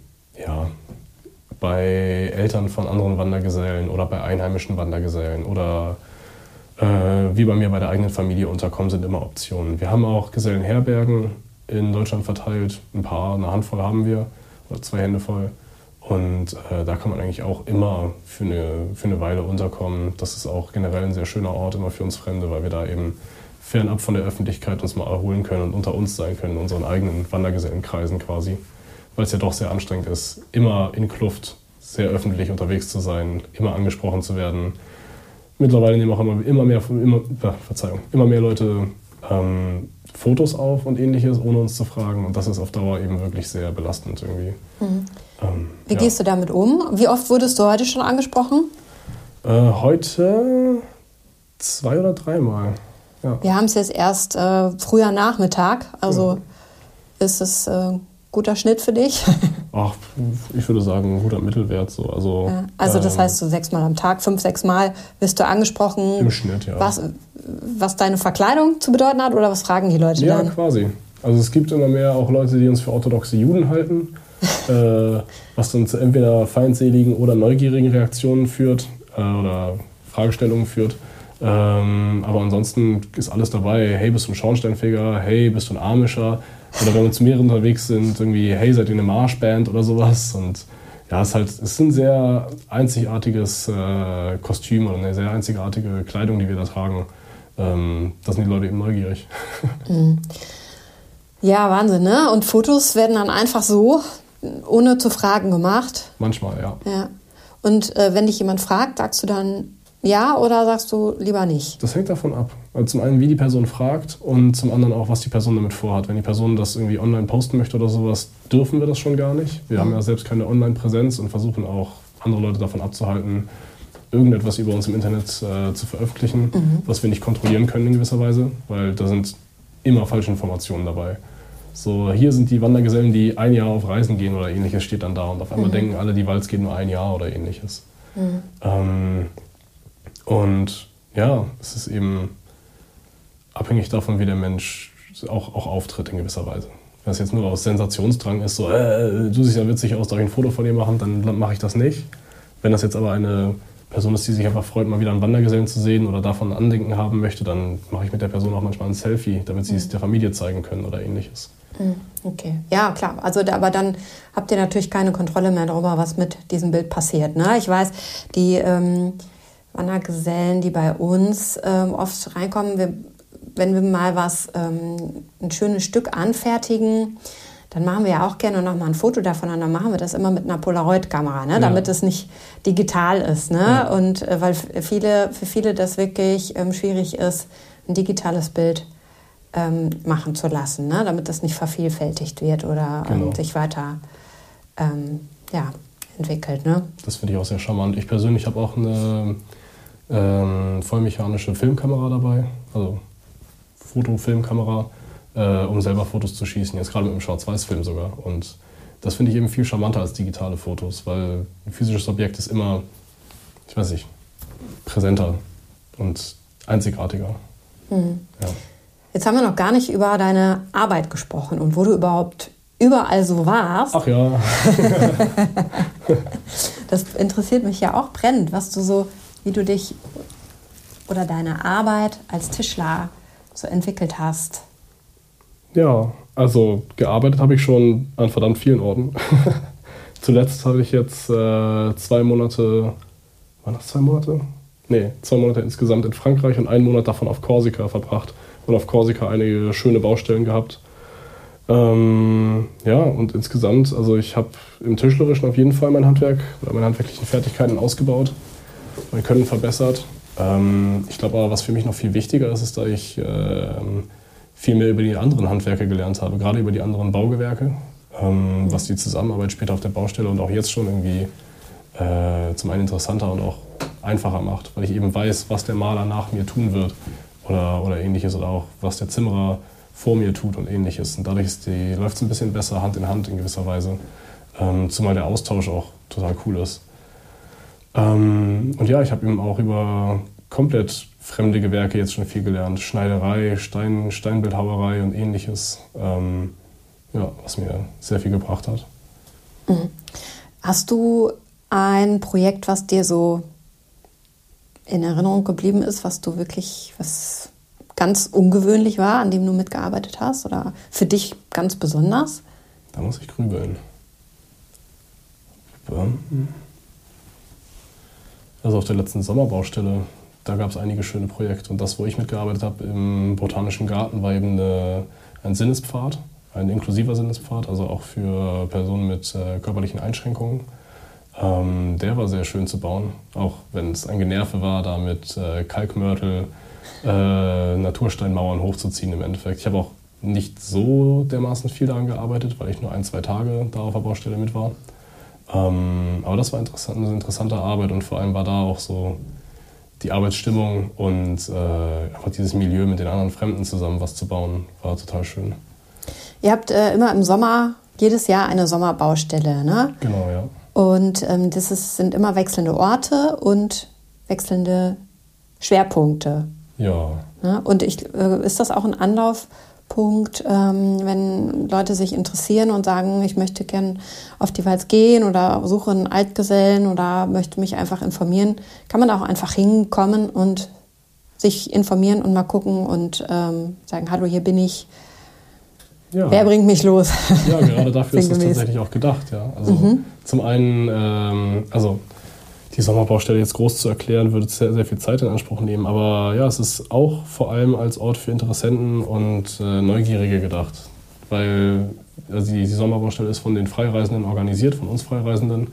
bei Eltern von anderen Wandergesellen oder bei einheimischen Wandergesellen oder wie bei mir bei der eigenen Familie unterkommen, sind immer Optionen. Wir haben auch Gesellenherbergen in Deutschland verteilt, eine Handvoll haben wir, oder 2 Hände voll. Und da kann man eigentlich auch immer für eine Weile unterkommen. Das ist auch generell ein sehr schöner Ort immer für uns Fremde, weil wir da eben fernab von der Öffentlichkeit uns mal erholen können und unter uns sein können, in unseren eigenen Wandergesellenkreisen quasi. Weil es ja doch sehr anstrengend ist, immer in Kluft sehr öffentlich unterwegs zu sein, immer angesprochen zu werden. Mittlerweile nehmen auch immer mehr Leute Fotos auf und Ähnliches, ohne uns zu fragen. Und das ist auf Dauer eben wirklich sehr belastend irgendwie. Mhm. Wie gehst du damit um? Wie oft wurdest du heute schon angesprochen? Heute 2 oder 3 Mal. Ja. Wir haben es jetzt erst früher Nachmittag. Also ist es guter Schnitt für dich? Ach, ich würde sagen, ein guter Mittelwert. So. Also das heißt, so 6 Mal am Tag, 5, 6 Mal wirst du angesprochen. Im Schnitt, ja. Was deine Verkleidung zu bedeuten hat oder was fragen die Leute dann? Ja, quasi. Also es gibt immer mehr auch Leute, die uns für orthodoxe Juden halten, was dann zu entweder feindseligen oder neugierigen Reaktionen führt oder Fragestellungen führt. Aber ansonsten ist alles dabei. Hey, bist du ein Schornsteinfeger? Hey, bist du ein Amischer? Oder wenn wir zu mehreren unterwegs sind, irgendwie, hey, seid ihr eine Marschband oder sowas? Und ja, es ist ein sehr einzigartiges Kostüm oder eine sehr einzigartige Kleidung, die wir da tragen. Da sind die Leute eben neugierig. Ja, Wahnsinn, ne? Und Fotos werden dann einfach so ohne zu fragen gemacht? Manchmal, ja. Ja. Und wenn dich jemand fragt, sagst du dann ja oder sagst du lieber nicht? Das hängt davon ab. Also zum einen, wie die Person fragt und zum anderen auch, was die Person damit vorhat. Wenn die Person das irgendwie online posten möchte oder sowas, dürfen wir das schon gar nicht. Wir haben ja selbst keine Online-Präsenz und versuchen auch, andere Leute davon abzuhalten, irgendetwas über uns im Internet zu veröffentlichen, was wir nicht kontrollieren können in gewisser Weise, weil da sind immer falsche Informationen dabei. So, hier sind die Wandergesellen, die ein Jahr auf Reisen gehen oder ähnliches, steht dann da und auf einmal denken alle, die Walz geht nur ein Jahr oder ähnliches. Und ja, es ist eben abhängig davon, wie der Mensch auch auftritt in gewisser Weise. Wenn es jetzt nur aus Sensationsdrang ist, so, du siehst ja witzig aus, darf ich ein Foto von dir machen, dann mache ich das nicht. Wenn das jetzt aber eine Person ist, die sich einfach freut, mal wieder einen Wandergesellen zu sehen oder davon ein Andenken haben möchte, dann mache ich mit der Person auch manchmal ein Selfie, damit sie es der Familie zeigen können oder ähnliches. Okay, ja klar. Also, aber dann habt ihr natürlich keine Kontrolle mehr darüber, was mit diesem Bild passiert. Ne? Ich weiß, die Wandergesellen, die bei uns oft reinkommen, wenn wir mal ein schönes Stück anfertigen, dann machen wir ja auch gerne noch mal ein Foto davon und dann machen wir das immer mit einer Polaroid-Kamera, ne? Damit es nicht digital ist. Ne? Ja. Und weil für viele das wirklich schwierig ist, ein digitales Bild machen zu lassen, ne? Damit das nicht vervielfältigt wird oder sich weiter entwickelt. Ne? Das finde ich auch sehr charmant. Ich persönlich habe auch eine vollmechanische Filmkamera dabei, also Foto-Filmkamera, um selber Fotos zu schießen, jetzt gerade mit dem Schwarz-Weiß-Film sogar. Und das finde ich eben viel charmanter als digitale Fotos, weil ein physisches Objekt ist immer, ich weiß nicht, präsenter und einzigartiger. Ja. Jetzt haben wir noch gar nicht über deine Arbeit gesprochen und wo du überhaupt überall so warst. Ach ja. Das interessiert mich ja auch brennend, was du so, wie du dich oder deine Arbeit als Tischler so entwickelt hast. Ja, also gearbeitet habe ich schon an verdammt vielen Orten. Zuletzt habe ich jetzt 2 Monate, waren das 2 Monate? Nee, 2 Monate insgesamt in Frankreich und 1 Monat davon auf Korsika verbracht. Und auf Korsika einige schöne Baustellen gehabt. Ja, und insgesamt, also ich habe im Tischlerischen auf jeden Fall mein Handwerk oder meine handwerklichen Fertigkeiten ausgebaut, mein Können verbessert. Ich glaube aber, was für mich noch viel wichtiger ist, ist, dass ich viel mehr über die anderen Handwerke gelernt habe, gerade über die anderen Baugewerke, was die Zusammenarbeit später auf der Baustelle und auch jetzt schon irgendwie zum einen interessanter und auch einfacher macht, weil ich eben weiß, was der Maler nach mir tun wird oder ähnliches oder auch was der Zimmerer vor mir tut und ähnliches. Und dadurch läuft es ein bisschen besser Hand in Hand in gewisser Weise, zumal der Austausch auch total cool ist. Und ja, ich habe eben auch über komplett fremde Gewerke jetzt schon viel gelernt. Schneiderei, Steinbildhauerei und ähnliches, was mir sehr viel gebracht hat. Hast du ein Projekt, was dir so in Erinnerung geblieben ist, was ganz ungewöhnlich war, an dem du mitgearbeitet hast oder für dich ganz besonders? Da muss ich grübeln. Also auf der letzten Sommerbaustelle, da gab es einige schöne Projekte. Und das, wo ich mitgearbeitet habe im Botanischen Garten, war eben ein Sinnespfad, ein inklusiver Sinnespfad, also auch für Personen mit körperlichen Einschränkungen. Der war sehr schön zu bauen, auch wenn es ein Generve war, da mit Kalkmörtel Natursteinmauern hochzuziehen im Endeffekt. Ich habe auch nicht so dermaßen viel daran gearbeitet, weil ich nur 1-2 Tage da auf der Baustelle mit war. Aber das war eine interessante Arbeit und vor allem war da auch so die Arbeitsstimmung und einfach dieses Milieu mit den anderen Fremden zusammen was zu bauen, war total schön. Ihr habt immer im Sommer, jedes Jahr eine Sommerbaustelle, ne? Genau, ja. Und sind immer wechselnde Orte und wechselnde Schwerpunkte. Ja. Ja, und ist das auch ein Anlaufpunkt, wenn Leute sich interessieren und sagen, ich möchte gern auf die Walz gehen oder suche einen Altgesellen oder möchte mich einfach informieren, kann man da auch einfach hinkommen und sich informieren und mal gucken und sagen, hallo, hier bin ich. Ja. Wer bringt mich los? Ja, gerade dafür ist es tatsächlich auch gedacht. Ja. Also zum einen, die Sommerbaustelle jetzt groß zu erklären, würde sehr, sehr viel Zeit in Anspruch nehmen. Aber ja, es ist auch vor allem als Ort für Interessenten und Neugierige gedacht. Weil Also die Sommerbaustelle ist von den Freireisenden organisiert, von uns Freireisenden,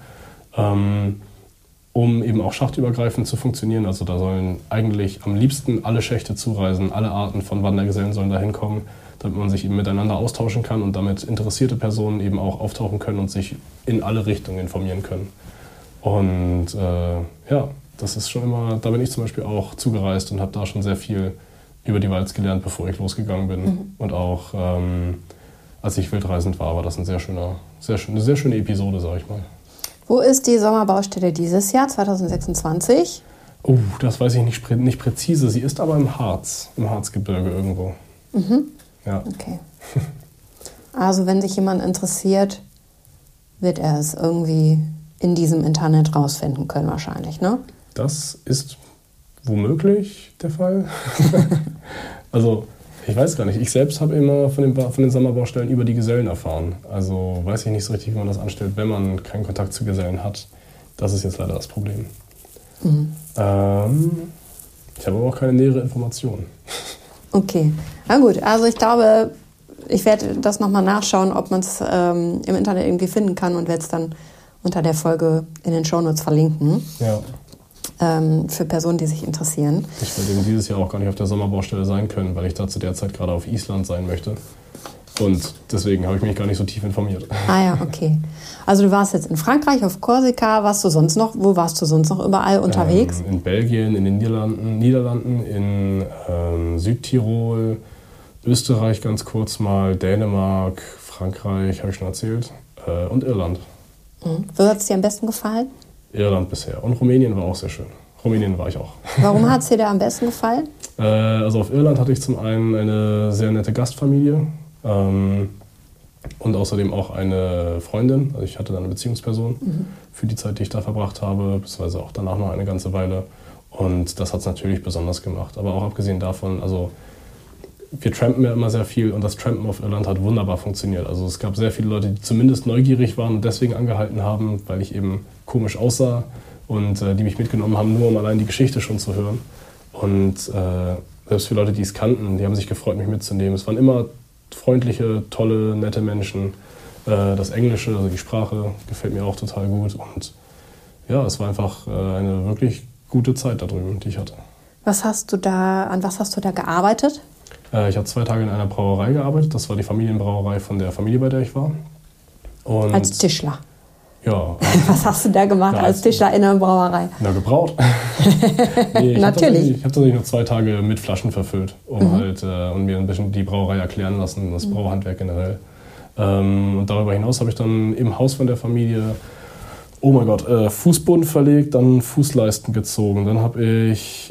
um eben auch schachtübergreifend zu funktionieren. Also da sollen eigentlich am liebsten alle Schächte zureisen, alle Arten von Wandergesellen sollen da hinkommen, damit man sich eben miteinander austauschen kann und damit interessierte Personen eben auch auftauchen können und sich in alle Richtungen informieren können. Und ja, das ist schon immer, da bin ich zum Beispiel auch zugereist und habe da schon sehr viel über die Walz gelernt, bevor ich losgegangen bin. Und auch als ich wildreisend war das eine sehr schöne Episode, sage ich mal. Wo ist die Sommerbaustelle dieses Jahr, 2026? Oh, das weiß ich nicht präzise. Sie ist aber im Harzgebirge irgendwo. Ja. Okay. Also wenn sich jemand interessiert, wird er es irgendwie in diesem Internet rausfinden können wahrscheinlich, ne? Das ist womöglich der Fall. Also ich weiß gar nicht. Ich selbst habe immer von den Sommerbaustellen über die Gesellen erfahren. Also weiß ich nicht so richtig, wie man das anstellt, wenn man keinen Kontakt zu Gesellen hat. Das ist jetzt leider das Problem. Ich habe aber auch keine nähere Information. Okay, na gut. Also ich glaube, ich werde das nochmal nachschauen, ob man es im Internet irgendwie finden kann und werde es dann unter der Folge in den Shownotes verlinken. Ja. Für Personen, die sich interessieren. Ich werde eben dieses Jahr auch gar nicht auf der Sommerbaustelle sein können, weil ich da zu der Zeit gerade auf Island sein möchte. Und deswegen habe ich mich gar nicht so tief informiert. Ah ja, okay. Also du warst jetzt in Frankreich, auf Korsika, wo warst du sonst noch überall unterwegs? In Belgien, in den Niederlanden, in Südtirol, Österreich ganz kurz mal, Dänemark, Frankreich, habe ich schon erzählt, und Irland. Wo hat es dir am besten gefallen? Irland bisher. Und Rumänien war auch sehr schön. Rumänien war ich auch. Warum hat es dir da am besten gefallen? Also auf Irland hatte ich zum einen eine sehr nette Gastfamilie und außerdem auch eine Freundin. Also ich hatte da eine Beziehungsperson für die Zeit, die ich da verbracht habe, beziehungsweise auch danach noch eine ganze Weile. Und das hat es natürlich besonders gemacht. Aber auch abgesehen davon, also wir trampen ja immer sehr viel und das Trampen auf Irland hat wunderbar funktioniert. Also es gab sehr viele Leute, die zumindest neugierig waren und deswegen angehalten haben, weil ich eben komisch aussah und die mich mitgenommen haben, nur um allein die Geschichte schon zu hören. Und selbst für Leute, die es kannten, die haben sich gefreut, mich mitzunehmen. Es waren immer freundliche, tolle, nette Menschen. Das Englische, also die Sprache, gefällt mir auch total gut. Und ja, es war einfach eine wirklich gute Zeit da drüben, die ich hatte. An was hast du da gearbeitet? Ich habe 2 Tage in einer Brauerei gearbeitet. Das war die Familienbrauerei von der Familie, bei der ich war. Und als Tischler? Ja. Was hast du da gemacht als Tischler in einer Brauerei? Na, gebraut. Nee, Natürlich. Ich habe tatsächlich nur 2 Tage mit Flaschen verfüllt, um mir ein bisschen die Brauerei erklären lassen, das Brauhandwerk generell. Und darüber hinaus habe ich dann im Haus von der Familie, oh mein Gott, Fußboden verlegt, dann Fußleisten gezogen. Dann habe ich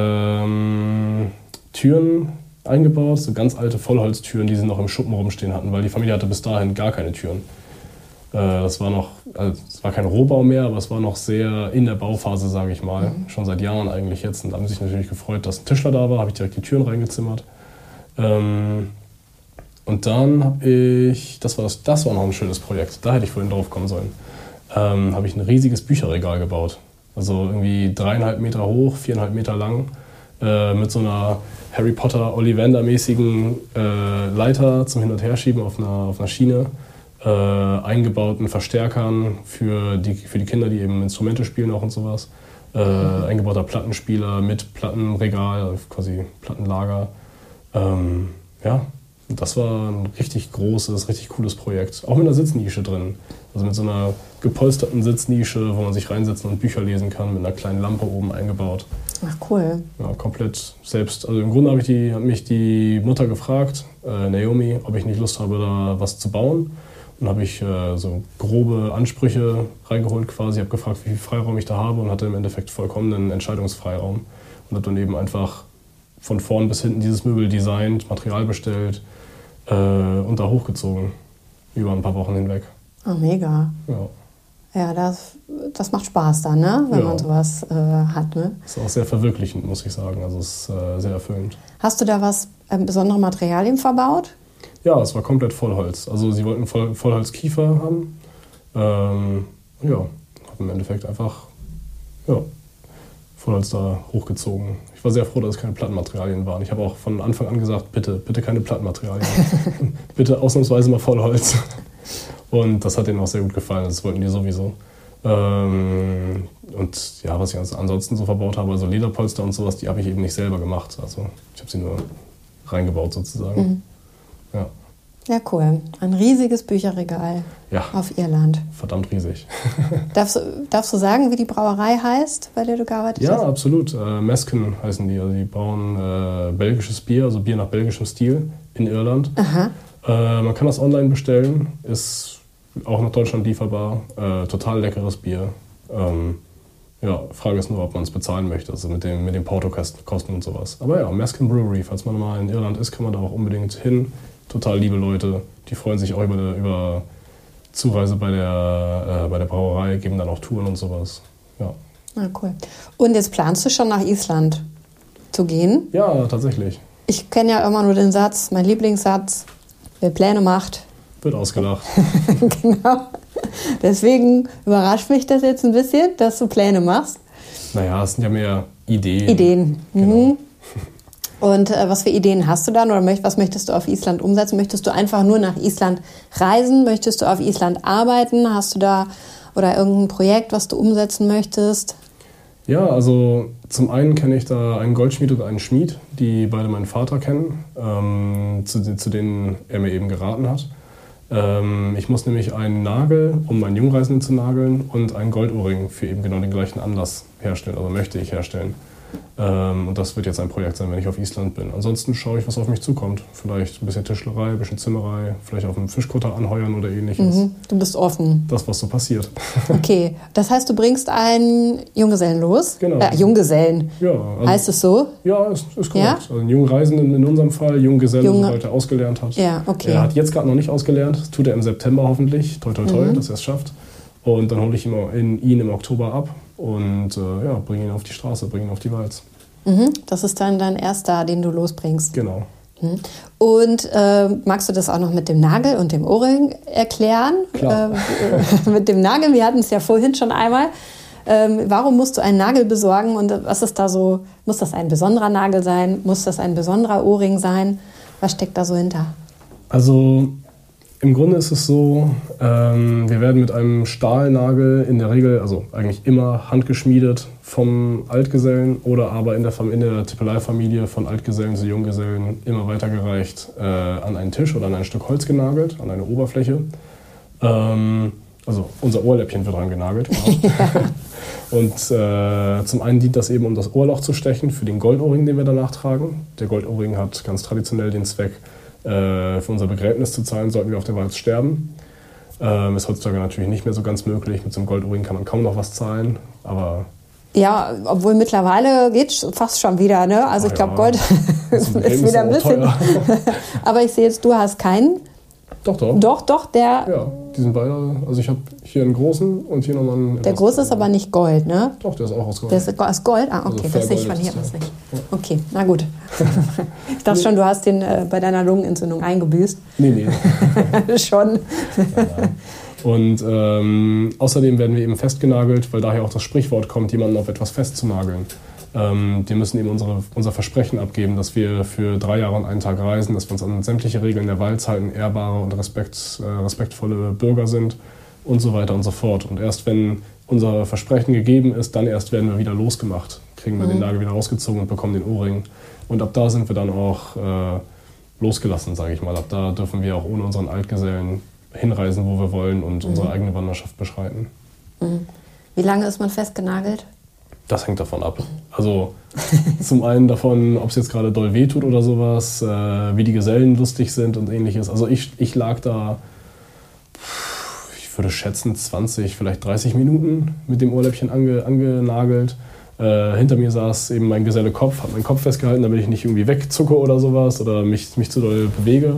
Türen eingebaut, so ganz alte Vollholztüren, die sie noch im Schuppen rumstehen hatten, weil die Familie hatte bis dahin gar keine Türen. Das war noch, also es war kein Rohbau mehr, aber es war noch sehr in der Bauphase, sage ich mal. Schon seit Jahren eigentlich jetzt. Und da haben sich natürlich gefreut, dass ein Tischler da war, habe ich direkt die Türen reingezimmert. Und dann habe ich, das war noch ein schönes Projekt, da hätte ich vorhin drauf kommen sollen, habe ich ein riesiges Bücherregal gebaut. Also irgendwie 3,5 Meter hoch, 4,5 Meter lang, mit so einer Harry Potter Ollivander-mäßigen Leiter zum Hin- und Herschieben auf einer Schiene, eingebauten Verstärkern für die Kinder, die eben Instrumente spielen auch und sowas, eingebauter Plattenspieler mit Plattenregal, also quasi Plattenlager. Ja, und das war ein richtig großes, richtig cooles Projekt. Auch mit einer Sitznische drin. Also mit so einer gepolsterten Sitznische, wo man sich reinsetzen und Bücher lesen kann, mit einer kleinen Lampe oben eingebaut. Ach, cool. Ja, komplett selbst. Also im Grunde hat mich die Mutter gefragt, Naomi, ob ich nicht Lust habe, da was zu bauen. Und habe ich so grobe Ansprüche reingeholt quasi. Ich habe gefragt, wie viel Freiraum ich da habe und hatte im Endeffekt vollkommenen Entscheidungsfreiraum. Und habe dann eben einfach von vorn bis hinten dieses Möbel designt, Material bestellt und da hochgezogen. Über ein paar Wochen hinweg. Oh, mega. Ja. Ja, das macht Spaß dann, ne? Wenn man sowas hat. Ne? Ist auch sehr verwirklichend, muss ich sagen. Also es ist sehr erfüllend. Hast du da besondere Materialien verbaut? Ja, es war komplett Vollholz. Also sie wollten Vollholzkiefer haben. Ja, habe im Endeffekt einfach Vollholz da hochgezogen. Ich war sehr froh, dass es keine Plattenmaterialien waren. Ich habe auch von Anfang an gesagt, bitte keine Plattenmaterialien. Bitte ausnahmsweise mal Vollholz. Und das hat denen auch sehr gut gefallen, das wollten die sowieso. Und ja, was ich ansonsten so verbaut habe, also Lederpolster und sowas, die habe ich eben nicht selber gemacht. Also ich habe sie nur reingebaut sozusagen. Ja. Ja, cool. Ein riesiges Bücherregal auf Irland. Verdammt riesig. Darfst du sagen, wie die Brauerei heißt, bei der du gearbeitet hast? Ja, absolut. Mesken heißen die. Also die brauen belgisches Bier, also Bier nach belgischem Stil in Irland. Aha. Man kann das online bestellen, ist auch nach Deutschland lieferbar. Total leckeres Bier. Frage ist nur, ob man es bezahlen möchte, also mit den Portokosten und sowas. Aber ja, Mesken Brewery, falls man mal in Irland ist, kann man da auch unbedingt hin. Total liebe Leute, die freuen sich auch über Zureise bei der Brauerei, geben dann auch Touren und sowas. Ja. Ah, cool. Und jetzt planst du schon nach Island zu gehen? Ja, tatsächlich. Ich kenne ja immer nur den Satz, mein Lieblingssatz, wer Pläne macht, wird ausgelacht. Genau. Deswegen überrascht mich das jetzt ein bisschen, dass du Pläne machst. Naja, es sind ja mehr Ideen. Ideen. Genau. Und was für Ideen hast du dann oder was möchtest du auf Island umsetzen? Möchtest du einfach nur nach Island reisen? Möchtest du auf Island arbeiten? Hast du da oder irgendein Projekt, was du umsetzen möchtest? Ja, also zum einen kenne ich da einen Goldschmied und einen Schmied, die beide meinen Vater kennen, zu denen er mir eben geraten hat. Ich muss nämlich einen Nagel, um meinen Jungreisenden zu nageln, und einen Goldohrring für eben genau den gleichen Anlass herstellen, also möchte ich herstellen. Und das wird jetzt ein Projekt sein, wenn ich auf Island bin. Ansonsten schaue ich, was auf mich zukommt. Vielleicht ein bisschen Tischlerei, ein bisschen Zimmerei, vielleicht auf einen Fischkutter anheuern oder ähnliches. Du bist offen. Das, was so passiert. Okay, das heißt, du bringst einen Junggesellen los? Genau. Junggesellen. Ja, also, heißt es so? Ja, ist korrekt. Ja? Also einen Jungreisenden in unserem Fall, Junggeselle, sobald er ausgelernt hat. Ja, okay. Er hat jetzt gerade noch nicht ausgelernt, das tut er im September hoffentlich, toi toi toi, dass er es schafft. Und dann hole ich ihn im Oktober ab und bringe ihn auf die Straße, bringe ihn auf die Walz. Das ist dann dein erster, den du losbringst. Genau. Und magst du das auch noch mit dem Nagel und dem Ohrring erklären? Klar. Mit dem Nagel, wir hatten es ja vorhin schon einmal. Warum musst du einen Nagel besorgen und was ist da so? Muss das ein besonderer Nagel sein? Muss das ein besonderer Ohrring sein? Was steckt da so hinter? Also im Grunde ist es so, wir werden mit einem Stahlnagel in der Regel, also eigentlich immer handgeschmiedet vom Altgesellen oder aber in der Tippeleifamilie von Altgesellen zu Junggesellen immer weitergereicht an einen Tisch oder an ein Stück Holz genagelt, an eine Oberfläche. Also unser Ohrläppchen wird dran genagelt. Genau. Und zum einen dient das eben, um das Ohrloch zu stechen für den Goldohrring, den wir danach tragen. Der Goldohrring hat ganz traditionell den Zweck, für unser Begräbnis zu zahlen, sollten wir auf der Walz sterben. Ist heutzutage natürlich nicht mehr so ganz möglich. Mit so einem Goldohrring kann man kaum noch was zahlen. Aber ja, obwohl mittlerweile geht es fast schon wieder. Ne? Also ich glaube, Gold ist wieder ein bisschen. Aber ich sehe jetzt, du hast keinen. Doch, der. Ja, die sind beide. Also ich habe hier einen großen und hier nochmal einen. Der große ist aber nicht Gold, ne? Doch, der ist auch aus Gold. Der ist aus Gold? Ah, okay, also das sehe ich von hier aus nicht. Okay, na gut. Ich dachte schon, du hast den bei deiner Lungenentzündung eingebüßt. Nee. Schon. Nein. Und außerdem werden wir eben festgenagelt, weil daher auch das Sprichwort kommt, jemanden auf etwas festzunageln. Wir müssen eben unser Versprechen abgeben, dass wir für 3 Jahre und einen Tag reisen, dass wir uns an sämtliche Regeln der Walz halten, ehrbare und respektvolle Bürger sind und so weiter und so fort. Und erst wenn unser Versprechen gegeben ist, dann erst werden wir wieder losgemacht, kriegen wir den Nagel wieder rausgezogen und bekommen den Ohrring. Und ab da sind wir dann auch losgelassen, sage ich mal. Ab da dürfen wir auch ohne unseren Altgesellen hinreisen, wo wir wollen und unsere eigene Wanderschaft beschreiten. Wie lange ist man festgenagelt? Das hängt davon ab. Also zum einen davon, ob es jetzt gerade doll wehtut oder sowas, wie die Gesellen lustig sind und ähnliches. Also ich lag da, ich würde schätzen 20, vielleicht 30 Minuten mit dem Ohrläppchen angenagelt. Hinter mir saß eben mein Geselle Kopf, hat meinen Kopf festgehalten, damit ich nicht irgendwie wegzucke oder sowas oder mich zu doll bewege.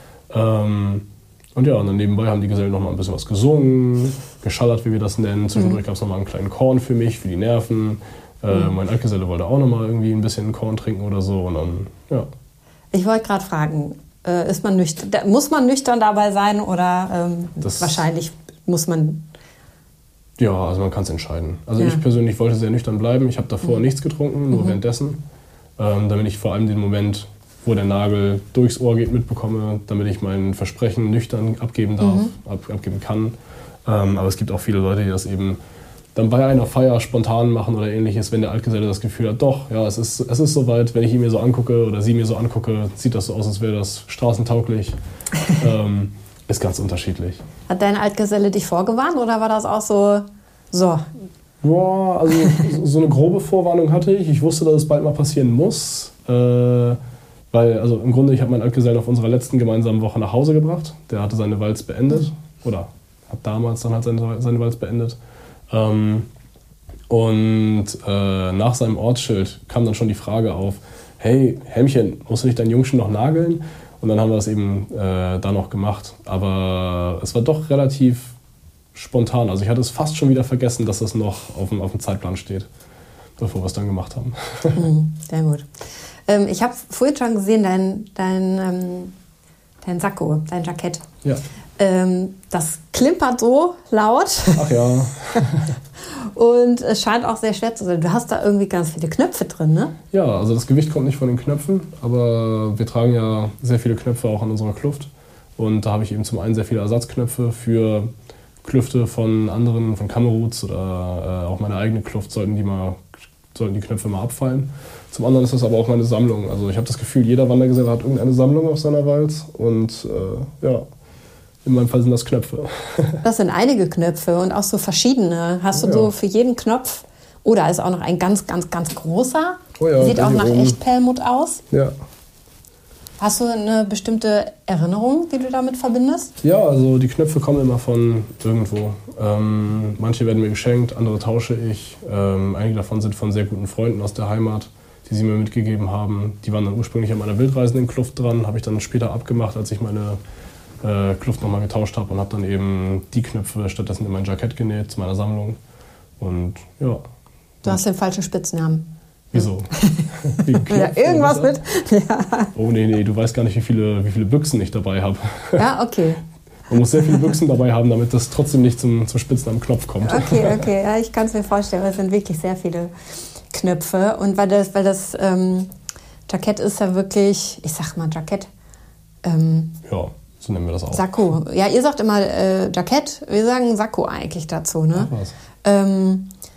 Und ja, und dann nebenbei haben die Gesellen noch mal ein bisschen was gesungen, geschallert, wie wir das nennen. Zwischendurch gab es noch mal einen kleinen Korn für mich, für die Nerven. Mein Altgeselle wollte auch noch mal irgendwie ein bisschen Korn trinken oder so. Und dann, ja. Ich wollte gerade fragen, muss man nüchtern dabei sein oder wahrscheinlich muss man Ja, also man kann es entscheiden. Also ich persönlich wollte sehr nüchtern bleiben. Ich habe davor nichts getrunken, nur währenddessen. Damit ich vor allem den Moment, wo der Nagel durchs Ohr geht, mitbekomme, damit ich mein Versprechen nüchtern abgeben darf, abgeben kann. Aber es gibt auch viele Leute, die das eben dann bei einer Feier spontan machen oder ähnliches, wenn der Altgeselle das Gefühl hat, doch, ja, es ist soweit, wenn ich ihn mir so angucke oder sie mir so angucke, sieht das so aus, als wäre das straßentauglich. Ist ganz unterschiedlich. Hat dein Altgeselle dich vorgewarnt oder war das auch so? Ja, also so eine grobe Vorwarnung hatte ich. Ich wusste, dass es bald mal passieren muss. Weil, also im Grunde, ich habe meinen Altgesellen auf unserer letzten gemeinsamen Woche nach Hause gebracht. Der hatte seine Walz beendet. Oder hat damals dann halt seine Walz beendet. Nach seinem Ortsschild kam dann schon die Frage auf, hey, Helmchen, musst du nicht deinen Jungschen noch nageln? Und dann haben wir das eben da noch gemacht. Aber es war doch relativ spontan. Also ich hatte es fast schon wieder vergessen, dass das noch auf dem Zeitplan steht, bevor wir es dann gemacht haben. Sehr gut. Ich habe vorhin schon gesehen, dein Sakko, dein Jackett. Ja. Das klimpert so laut. Ach ja. Und es scheint auch sehr schwer zu sein. Du hast da irgendwie ganz viele Knöpfe drin, ne? Ja, also das Gewicht kommt nicht von den Knöpfen, aber wir tragen ja sehr viele Knöpfe auch an unserer Kluft. Und da habe ich eben zum einen sehr viele Ersatzknöpfe für Klüfte von anderen, von Kameruts oder auch meine eigene Kluft, sollten die Knöpfe mal abfallen. Zum anderen ist das aber auch meine Sammlung. Also ich habe das Gefühl, jeder Wandergeselle hat irgendeine Sammlung auf seiner Walz und ja, in meinem Fall sind das Knöpfe. Das sind einige Knöpfe und auch so verschiedene. Hast du so für jeden Knopf, da ist auch noch ein ganz, ganz, ganz großer. Sieht auch nach Echtperlmutt aus. Ja. Hast du eine bestimmte Erinnerung, die du damit verbindest? Ja, also die Knöpfe kommen immer von irgendwo. Manche werden mir geschenkt, andere tausche ich. Einige davon sind von sehr guten Freunden aus der Heimat, die sie mir mitgegeben haben. Die waren dann ursprünglich an meiner wildreisenden Kluft dran, habe ich dann später abgemacht, als ich meine Kluft nochmal getauscht habe und habe dann eben die Knöpfe stattdessen in mein Jackett genäht, zu meiner Sammlung. Und ja. Du hast den falschen Spitznamen. Wieso? Ja, irgendwas mit. Ja. Oh nee, du weißt gar nicht, wie viele Büchsen ich dabei habe. Ja, okay. Man muss sehr viele Büchsen dabei haben, damit das trotzdem nicht zum Spitznamen Knopf kommt. Okay. Ja, ich kann es mir vorstellen, weil es sind wirklich sehr viele Knöpfe. Und weil das Jackett ist ja wirklich, ich sag mal Jackett. Ja, so nennen wir das auch. Sakko. Ja, ihr sagt immer Jackett, wir sagen Sakko eigentlich dazu, ne? Ach was.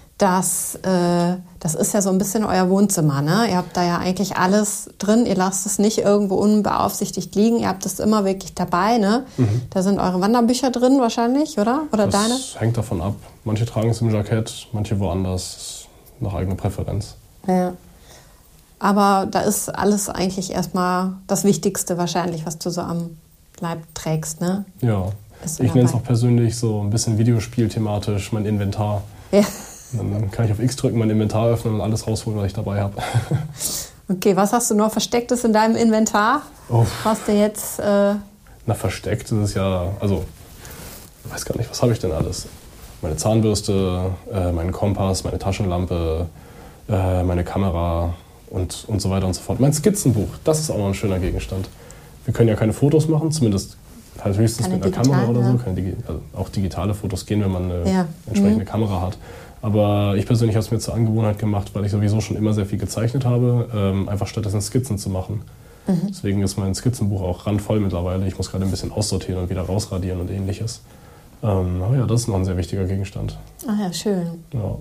Das ist ja so ein bisschen euer Wohnzimmer, ne? Ihr habt da ja eigentlich alles drin. Ihr lasst es nicht irgendwo unbeaufsichtigt liegen. Ihr habt es immer wirklich dabei, ne? Da sind eure Wanderbücher drin wahrscheinlich, oder? Oder das deine? Hängt davon ab. Manche tragen es im Jackett, manche woanders. Nach eigener Präferenz. Ja. Aber da ist alles eigentlich erstmal das Wichtigste wahrscheinlich, was du so am Leib trägst, ne? Ja. Ich nenne es auch persönlich so ein bisschen Videospielthematisch, mein Inventar. Ja. Dann kann ich auf X drücken, mein Inventar öffnen und alles rausholen, was ich dabei habe. Okay, was hast du noch Verstecktes in deinem Inventar? Was du jetzt... Na, versteckt ist es ja... Also, ich weiß gar nicht, was habe ich denn alles? Meine Zahnbürste, meinen Kompass, meine Taschenlampe, meine Kamera und so weiter und so fort. Mein Skizzenbuch, das ist auch noch ein schöner Gegenstand. Wir können ja keine Fotos machen, zumindest halt höchstens mit einer Kamera oder so. Also auch digitale Fotos gehen, wenn man eine entsprechende Kamera hat. Aber ich persönlich habe es mir zur Angewohnheit gemacht, weil ich sowieso schon immer sehr viel gezeichnet habe, einfach stattdessen Skizzen zu machen. Deswegen ist mein Skizzenbuch auch randvoll mittlerweile. Ich muss gerade ein bisschen aussortieren und wieder rausradieren und ähnliches. Aber ja, das ist noch ein sehr wichtiger Gegenstand. Ach ja, schön. Ja.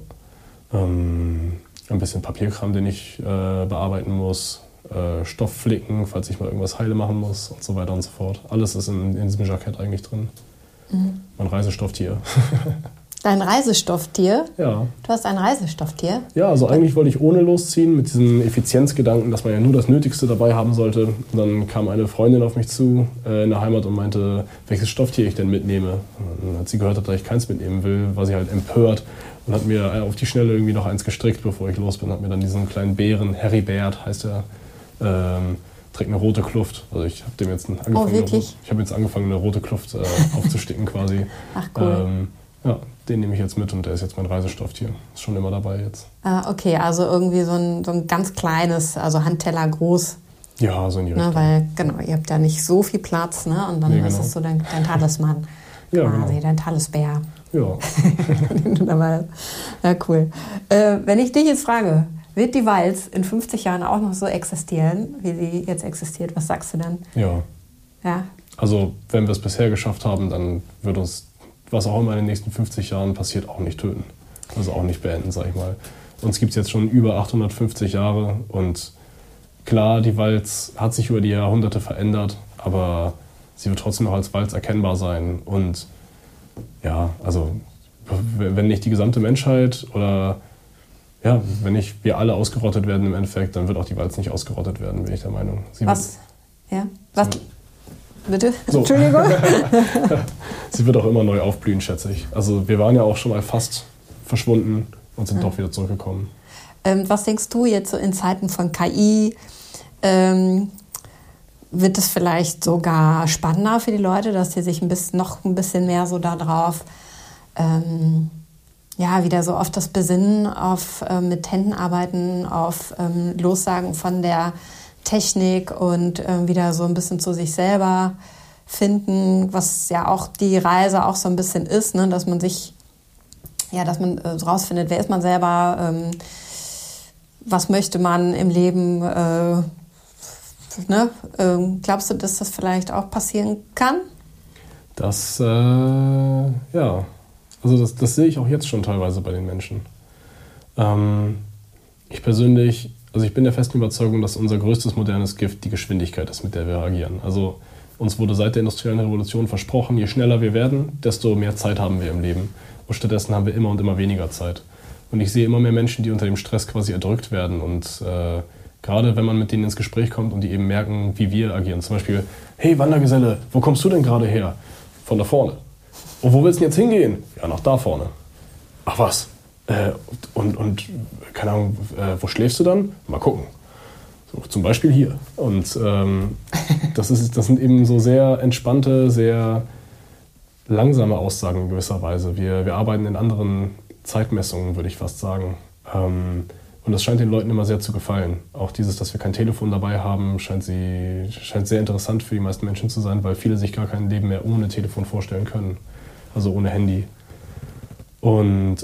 Ein bisschen Papierkram, den ich bearbeiten muss. Stoffflicken, falls ich mal irgendwas heile machen muss und so weiter und so fort. Alles ist in diesem Jackett eigentlich drin. Mein Reisestofftier. Dein Reisestofftier? Ja. Du hast ein Reisestofftier? Ja, also eigentlich wollte ich ohne losziehen, mit diesem Effizienzgedanken, dass man ja nur das Nötigste dabei haben sollte. Und dann kam eine Freundin auf mich zu in der Heimat und meinte, welches Stofftier ich denn mitnehme. Und dann hat sie gehört, dass ich keins mitnehmen will, war sie halt empört und hat mir auf die Schnelle irgendwie noch eins gestrickt, bevor ich los bin. Hat mir dann diesen kleinen Bären, Heribert heißt er, trägt eine rote Kluft. Also ich habe jetzt angefangen, eine rote Kluft aufzusticken quasi. Ach cool. Ja, den nehme ich jetzt mit und der ist jetzt mein Reisestofftier. Ist schon immer dabei jetzt. Okay, also irgendwie so ein ganz kleines, also Handteller groß. Ja, so in die Richtung. Weil, genau, ihr habt ja nicht so viel Platz, ne? Und dann ist es so dein Talisman. Ja, quasi, genau. dein Tagesbär. Ja. Ja, cool. Wenn ich dich jetzt frage, wird die Walz in 50 Jahren auch noch so existieren, wie sie jetzt existiert? Was sagst du dann? Ja. Ja. Also, wenn wir es bisher geschafft haben, dann wird uns, was auch immer in den nächsten 50 Jahren passiert, auch nicht töten. Also auch nicht beenden, sag ich mal. Uns gibt es jetzt schon über 850 Jahre und klar, die Walz hat sich über die Jahrhunderte verändert, aber sie wird trotzdem noch als Walz erkennbar sein. Und ja, also wenn nicht die gesamte Menschheit oder ja, wenn nicht wir alle ausgerottet werden im Endeffekt, dann wird auch die Walz nicht ausgerottet werden, bin ich der Meinung. Was? Ja? Was? Bitte? So. Entschuldigung. Sie wird auch immer neu aufblühen, schätze ich. Also wir waren ja auch schon mal fast verschwunden und sind doch wieder zurückgekommen. Was denkst du jetzt so in Zeiten von KI? Wird es vielleicht sogar spannender für die Leute, dass sie sich noch ein bisschen mehr so darauf wieder so auf das Besinnen, auf mit Händen arbeiten, auf Lossagen von der Technik und wieder so ein bisschen zu sich selber finden, was ja auch die Reise auch so ein bisschen ist, ne? Dass man sich, dass man rausfindet, wer ist man selber, was möchte man im Leben, glaubst du, dass das vielleicht auch passieren kann? Das, also das sehe ich auch jetzt schon teilweise bei den Menschen. Ich persönlich, also ich bin der festen Überzeugung, dass unser größtes modernes Gift die Geschwindigkeit ist, mit der wir agieren. Also uns wurde seit der industriellen Revolution versprochen, je schneller wir werden, desto mehr Zeit haben wir im Leben. Und stattdessen haben wir immer und immer weniger Zeit. Und ich sehe immer mehr Menschen, die unter dem Stress quasi erdrückt werden. Und gerade wenn man mit denen ins Gespräch kommt und die eben merken, wie wir agieren. Zum Beispiel, hey Wandergeselle, wo kommst du denn gerade her? Von da vorne. Und wo willst du denn jetzt hingehen? Ja, nach da vorne. Ach was? Und keine Ahnung, wo schläfst du dann? Mal gucken. So, zum Beispiel hier. Und das sind eben so sehr entspannte, sehr langsame Aussagen in gewisser Weise. Wir arbeiten in anderen Zeitmessungen, würde ich fast sagen. Und das scheint den Leuten immer sehr zu gefallen. Auch dieses, dass wir kein Telefon dabei haben, scheint sehr interessant für die meisten Menschen zu sein, weil viele sich gar kein Leben mehr ohne Telefon vorstellen können. Also ohne Handy. Und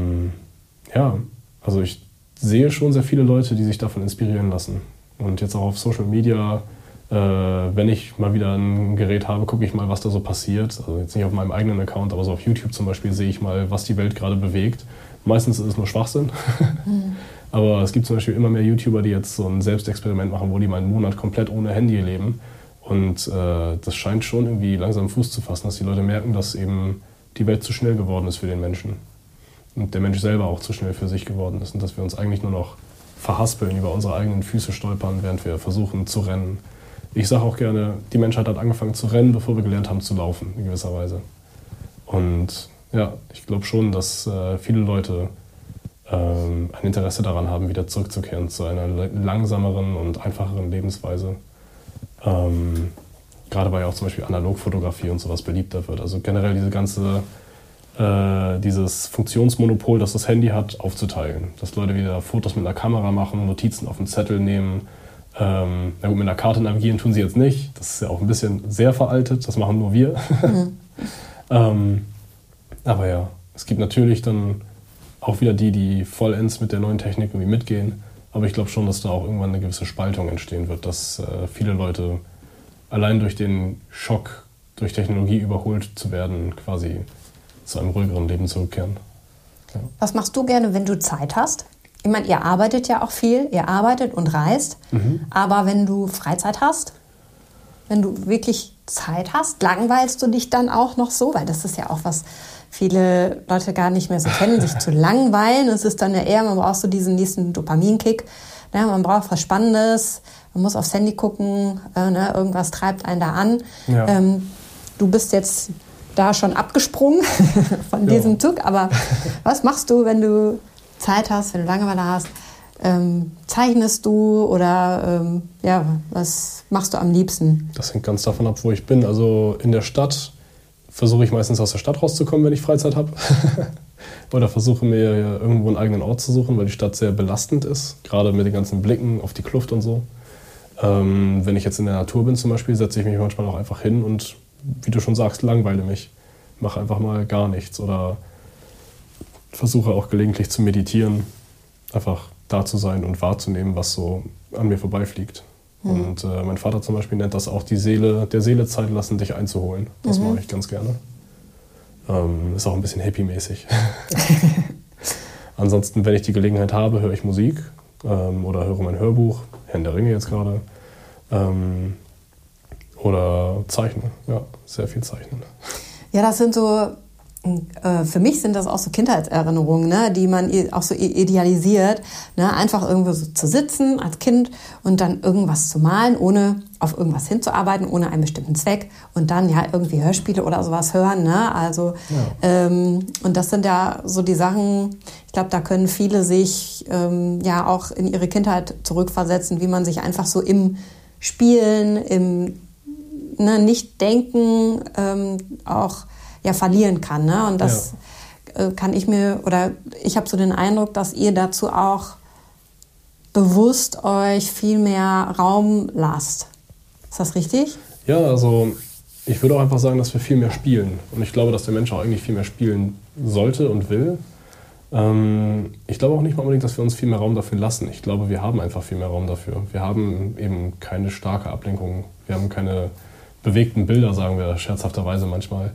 also ich sehe schon sehr viele Leute, die sich davon inspirieren lassen. Und jetzt auch auf Social Media, wenn ich mal wieder ein Gerät habe, gucke ich mal, was da so passiert. Also jetzt nicht auf meinem eigenen Account, aber so auf YouTube zum Beispiel sehe ich mal, was die Welt gerade bewegt. Meistens ist es nur Schwachsinn. Aber es gibt zum Beispiel immer mehr YouTuber, die jetzt so ein Selbstexperiment machen, wo die mal einen Monat komplett ohne Handy leben. Und das scheint schon irgendwie langsam Fuß zu fassen, dass die Leute merken, dass eben die Welt zu schnell geworden ist für den Menschen. Und der Mensch selber auch zu schnell für sich geworden ist. Und dass wir uns eigentlich nur noch verhaspeln, über unsere eigenen Füße stolpern, während wir versuchen zu rennen. Ich sage auch gerne, die Menschheit hat angefangen zu rennen, bevor wir gelernt haben zu laufen, in gewisser Weise. Und ja, ich glaube schon, dass viele Leute ein Interesse daran haben, wieder zurückzukehren zu einer langsameren und einfacheren Lebensweise. Gerade weil ja auch zum Beispiel Analogfotografie und sowas beliebter wird. Also generell dieses Funktionsmonopol, das das Handy hat, aufzuteilen. Dass Leute wieder Fotos mit einer Kamera machen, Notizen auf einen Zettel nehmen. Mit einer Karte navigieren tun sie jetzt nicht. Das ist ja auch ein bisschen sehr veraltet, das machen nur wir. Aber ja, es gibt natürlich dann auch wieder die vollends mit der neuen Technik irgendwie mitgehen. Aber ich glaube schon, dass da auch irgendwann eine gewisse Spaltung entstehen wird, dass viele Leute allein durch den Schock, durch Technologie überholt zu werden, quasi zu einem ruhigeren Leben zurückkehren. Ja. Was machst du gerne, wenn du Zeit hast? Ich meine, ihr arbeitet ja auch viel, ihr arbeitet und reist. Aber wenn du Freizeit hast, wenn du wirklich Zeit hast, langweilst du dich dann auch noch so? Weil das ist ja auch was viele Leute gar nicht mehr so kennen, sich zu langweilen. Es ist dann ja eher, man braucht so diesen nächsten Dopaminkick. Ja, man braucht was Spannendes, man muss aufs Handy gucken, irgendwas treibt einen da an. Ja. Du bist jetzt da schon abgesprungen von diesem Zug, aber was machst du, wenn du Zeit hast, wenn du Langeweile hast? Zeichnest du oder was machst du am liebsten? Das hängt ganz davon ab, wo ich bin. Also in der Stadt versuche ich meistens aus der Stadt rauszukommen, wenn ich Freizeit habe. Oder versuche mir irgendwo einen eigenen Ort zu suchen, weil die Stadt sehr belastend ist, gerade mit den ganzen Blicken auf die Kluft und so. Wenn ich jetzt in der Natur bin zum Beispiel, setze ich mich manchmal auch einfach hin und, wie du schon sagst, langweile mich. mache einfach mal gar nichts oder versuche auch gelegentlich zu meditieren, einfach da zu sein und wahrzunehmen, was so an mir vorbeifliegt. Und mein Vater zum Beispiel nennt das auch der Seele Zeit lassen, dich einzuholen. Das mache ich ganz gerne. Ist auch ein bisschen hippie-mäßig. Ansonsten, wenn ich die Gelegenheit habe, höre ich Musik oder höre mein Hörbuch, Herrn der Ringe jetzt gerade. Oder zeichne, ja, sehr viel zeichnen. Ja, das sind so, für mich sind das auch so Kindheitserinnerungen, ne, die man auch so idealisiert. Ne, einfach irgendwo so zu sitzen als Kind und dann irgendwas zu malen, ohne auf irgendwas hinzuarbeiten, ohne einen bestimmten Zweck. Und dann ja irgendwie Hörspiele oder sowas hören. Ne? Also, und das sind ja so die Sachen, ich glaube, da können viele sich ja auch in ihre Kindheit zurückversetzen, wie man sich einfach so im Spielen, im Nicht-Denken auch ja verlieren kann, ne? Und das kann ich habe so den Eindruck, dass ihr dazu auch bewusst euch viel mehr Raum lasst. Ist das richtig? Ja, also ich würde auch einfach sagen, dass wir viel mehr spielen. Und ich glaube, dass der Mensch auch eigentlich viel mehr spielen sollte und will. Ich glaube auch nicht mal unbedingt, dass wir uns viel mehr Raum dafür lassen. Ich glaube, wir haben einfach viel mehr Raum dafür. Wir haben eben keine starke Ablenkung. Wir haben keine bewegten Bilder, sagen wir scherzhafterweise manchmal.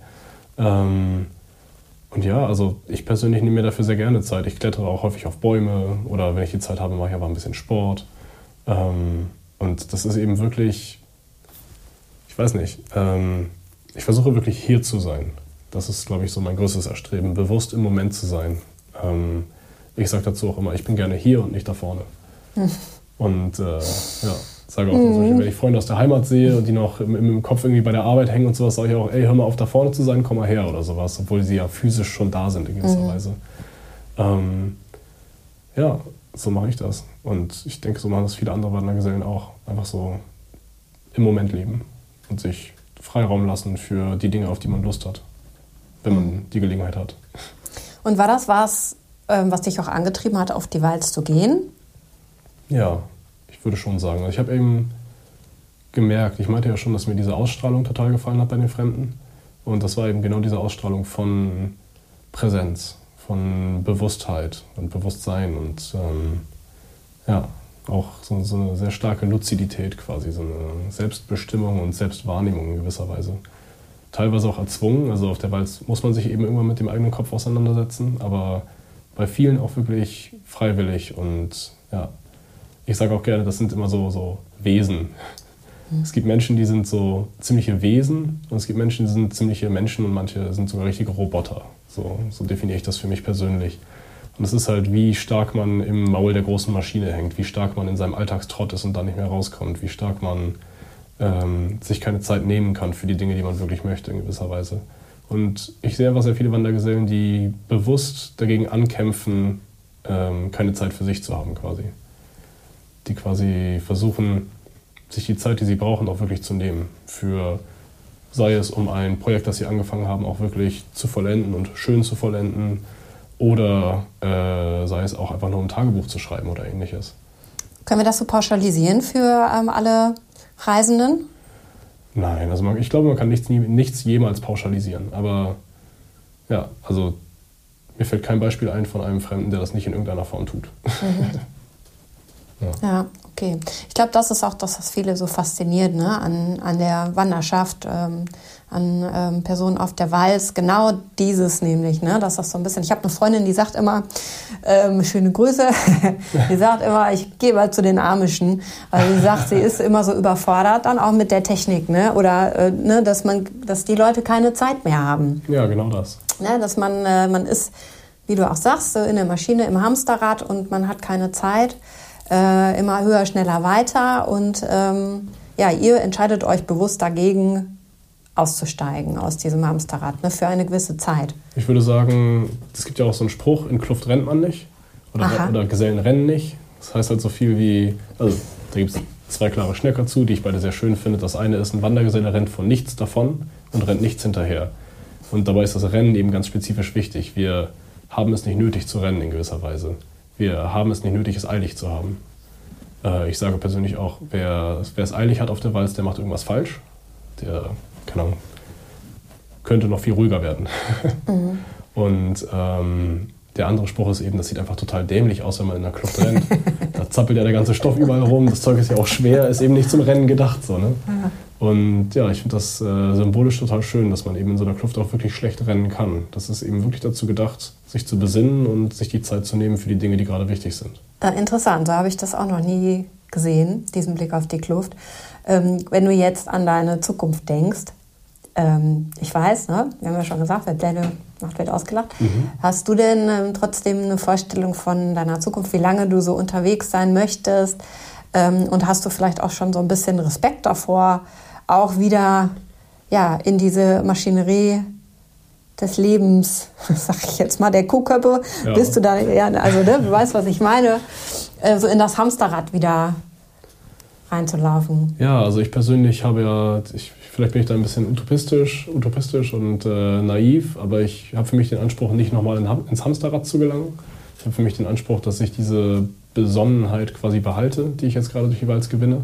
Und ja, also ich persönlich nehme mir dafür sehr gerne Zeit. Ich klettere auch häufig auf Bäume oder wenn ich die Zeit habe, mache ich aber ein bisschen Sport. Und das ist eben wirklich, ich weiß nicht, ich versuche wirklich hier zu sein. Das ist, glaube ich, so mein größtes Erstreben, bewusst im Moment zu sein. Ich sage dazu auch immer, ich bin gerne hier und nicht da vorne. Und sage auch, zum Beispiel, wenn ich Freunde aus der Heimat sehe und die noch im Kopf irgendwie bei der Arbeit hängen und sowas, sage ich auch, ey, hör mal auf, da vorne zu sein, komm mal her oder sowas, obwohl sie ja physisch schon da sind in gewisser Weise. Ja, so mache ich das. Und ich denke, so machen das viele andere Wandergesellen auch. Einfach so im Moment leben und sich Freiraum lassen für die Dinge, auf die man Lust hat, wenn man die Gelegenheit hat. Und war das was dich auch angetrieben hat, auf die Walz zu gehen? Ja, ich würde schon sagen. Also ich habe eben gemerkt, ich meinte ja schon, dass mir diese Ausstrahlung total gefallen hat bei den Fremden. Und das war eben genau diese Ausstrahlung von Präsenz, von Bewusstheit und Bewusstsein und auch so eine sehr starke Luzidität quasi, so eine Selbstbestimmung und Selbstwahrnehmung in gewisser Weise. Teilweise auch erzwungen, also auf der Walz muss man sich eben irgendwann mit dem eigenen Kopf auseinandersetzen, aber bei vielen auch wirklich freiwillig und ja, ich sage auch gerne, das sind immer so Wesen. Es gibt Menschen, die sind so ziemliche Wesen und es gibt Menschen, die sind ziemliche Menschen und manche sind sogar richtige Roboter. So definiere ich das für mich persönlich. Und es ist halt, wie stark man im Maul der großen Maschine hängt, wie stark man in seinem Alltagstrott ist und dann nicht mehr rauskommt, wie stark man sich keine Zeit nehmen kann für die Dinge, die man wirklich möchte in gewisser Weise. Und ich sehe einfach sehr viele Wandergesellen, die bewusst dagegen ankämpfen, keine Zeit für sich zu haben quasi. Die quasi versuchen, sich die Zeit, die sie brauchen, auch wirklich zu nehmen. Sei es um ein Projekt, das sie angefangen haben, auch wirklich zu vollenden und schön zu vollenden. Oder sei es auch einfach nur ein Tagebuch zu schreiben oder ähnliches. Können wir das so pauschalisieren für alle Reisenden? Nein, also ich glaube, man kann nichts jemals pauschalisieren. Aber ja, also mir fällt kein Beispiel ein von einem Fremden, der das nicht in irgendeiner Form tut. Ja, okay. Ich glaube, das ist auch das, was viele so fasziniert, ne? an der Wanderschaft, an Personen auf der Walz. Genau dieses nämlich, ne? Dass das so ein bisschen. Ich habe eine Freundin, die sagt immer, schöne Grüße, die sagt immer, ich gehe mal zu den Amischen, weil sie sagt, sie ist immer so überfordert, dann auch mit der Technik, ne? Oder ne, dass die Leute keine Zeit mehr haben. Ja, genau das. Ne? Dass man ist, wie du auch sagst, so in der Maschine, im Hamsterrad und man hat keine Zeit. Immer höher, schneller, weiter und ihr entscheidet euch bewusst dagegen auszusteigen aus diesem Hamsterrad, ne, für eine gewisse Zeit. Ich würde sagen, es gibt ja auch so einen Spruch, in Kluft rennt man nicht oder Gesellen rennen nicht. Das heißt halt so viel wie, also da gibt es 2 klare Schnecker zu, die ich beide sehr schön finde. Das eine ist, ein Wandergeselle rennt von nichts davon und rennt nichts hinterher. Und dabei ist das Rennen eben ganz spezifisch wichtig. Wir haben es nicht nötig zu rennen in gewisser Weise. Wir haben es nicht nötig, es eilig zu haben. Ich sage persönlich auch, wer es eilig hat auf der Walz, der macht irgendwas falsch. Der, keine Ahnung, könnte noch viel ruhiger werden. Und der andere Spruch ist eben, das sieht einfach total dämlich aus, wenn man in der Kluft rennt. Da zappelt ja der ganze Stoff überall rum, das Zeug ist ja auch schwer, ist eben nicht zum Rennen gedacht. So, ne? Und ja, ich finde das symbolisch total schön, dass man eben in so einer Kluft auch wirklich schlecht rennen kann. Das ist eben wirklich dazu gedacht, sich zu besinnen und sich die Zeit zu nehmen für die Dinge, die gerade wichtig sind. Interessant, so habe ich das auch noch nie gesehen, diesen Blick auf die Kluft. Wenn du jetzt an deine Zukunft denkst, ich weiß, ne, wir haben ja schon gesagt, wer Pläne macht, wird ausgelacht. Hast du denn trotzdem eine Vorstellung von deiner Zukunft, wie lange du so unterwegs sein möchtest? Und hast du vielleicht auch schon so ein bisschen Respekt davor, auch wieder in diese Maschinerie des Lebens, sag ich jetzt mal, der Kuhköppe, bist du da, also du weißt, was ich meine, so in das Hamsterrad wieder reinzulaufen? Ja, also ich persönlich habe vielleicht bin ich da ein bisschen utopistisch und naiv, aber ich habe für mich den Anspruch, nicht nochmal ins Hamsterrad zu gelangen. Ich habe für mich den Anspruch, dass ich diese Besonnenheit quasi behalte, die ich jetzt gerade durch die Walz gewinne.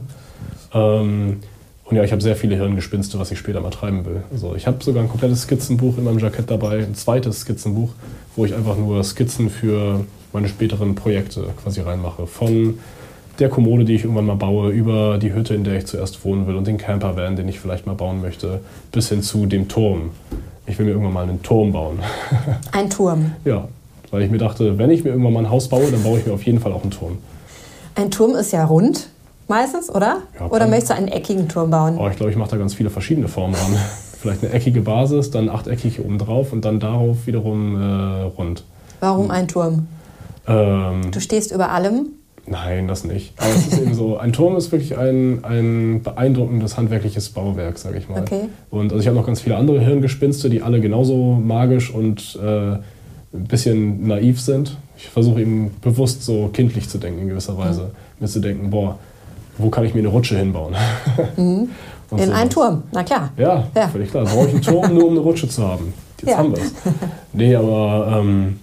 Und ja, ich habe sehr viele Hirngespinste, was ich später mal treiben will. Also ich habe sogar ein komplettes Skizzenbuch in meinem Jackett dabei, ein zweites Skizzenbuch, wo ich einfach nur Skizzen für meine späteren Projekte quasi reinmache. Von der Kommode, die ich irgendwann mal baue, über die Hütte, in der ich zuerst wohnen will und den Campervan, den ich vielleicht mal bauen möchte, bis hin zu dem Turm. Ich will mir irgendwann mal einen Turm bauen. Ein Turm? Ja, weil ich mir dachte, wenn ich mir irgendwann mal ein Haus baue, dann baue ich mir auf jeden Fall auch einen Turm. Ein Turm ist ja rund meistens, oder? Ja, oder möchtest du einen eckigen Turm bauen? Oh, ich glaube, ich mache da ganz viele verschiedene Formen ran. Vielleicht eine eckige Basis, dann 8-eckig oben drauf und dann darauf wiederum rund. Warum ein Turm? Du stehst über allem? Nein, das nicht. Aber es ist eben so, ein Turm ist wirklich ein beeindruckendes handwerkliches Bauwerk, sage ich mal. Okay. Und also ich habe noch ganz viele andere Hirngespinste, die alle genauso magisch und ein bisschen naiv sind. Ich versuche eben bewusst so kindlich zu denken in gewisser Weise. Mir zu denken, wo kann ich mir eine Rutsche hinbauen? In einen Turm, na klar. Ja, völlig klar. Brauche ich einen Turm, nur um eine Rutsche zu haben. Jetzt haben wir es. Nee, aber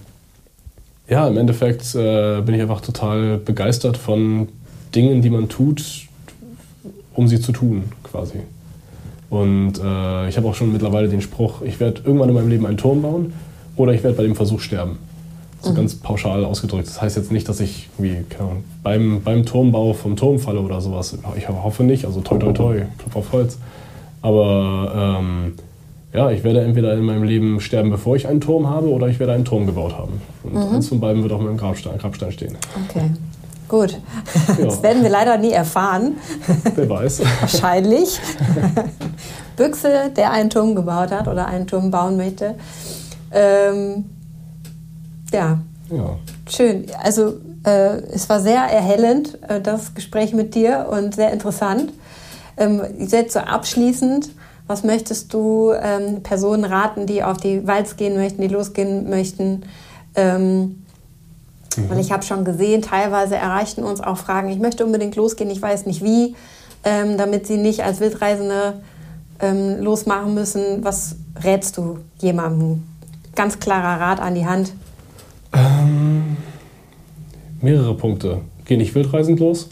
im Endeffekt bin ich einfach total begeistert von Dingen, die man tut, um sie zu tun, quasi. Und ich habe auch schon mittlerweile den Spruch, ich werde irgendwann in meinem Leben einen Turm bauen oder ich werde bei dem Versuch sterben. So ganz pauschal ausgedrückt. Das heißt jetzt nicht, dass ich beim Turmbau vom Turm falle oder sowas. Ich hoffe nicht, also toi toi toi, Klopf auf Holz. Aber ich werde entweder in meinem Leben sterben, bevor ich einen Turm habe, oder ich werde einen Turm gebaut haben. Und eins von beiden wird auf meinem Grabstein stehen. Okay, gut. Das werden wir leider nie erfahren. Wer weiß. Wahrscheinlich. Büchse, der einen Turm gebaut hat oder einen Turm bauen möchte. Ja, schön. Also es war sehr erhellend, das Gespräch mit dir, und sehr interessant. Jetzt so abschließend, was möchtest du Personen raten, die auf die Walz gehen möchten, die losgehen möchten? Weil ich habe schon gesehen, teilweise erreichten uns auch Fragen, ich möchte unbedingt losgehen, ich weiß nicht wie, damit sie nicht als Wildreisende losmachen müssen. Was rätst du jemandem? Ganz klarer Rat an die Hand. Mehrere Punkte. Geh nicht wildreisend los.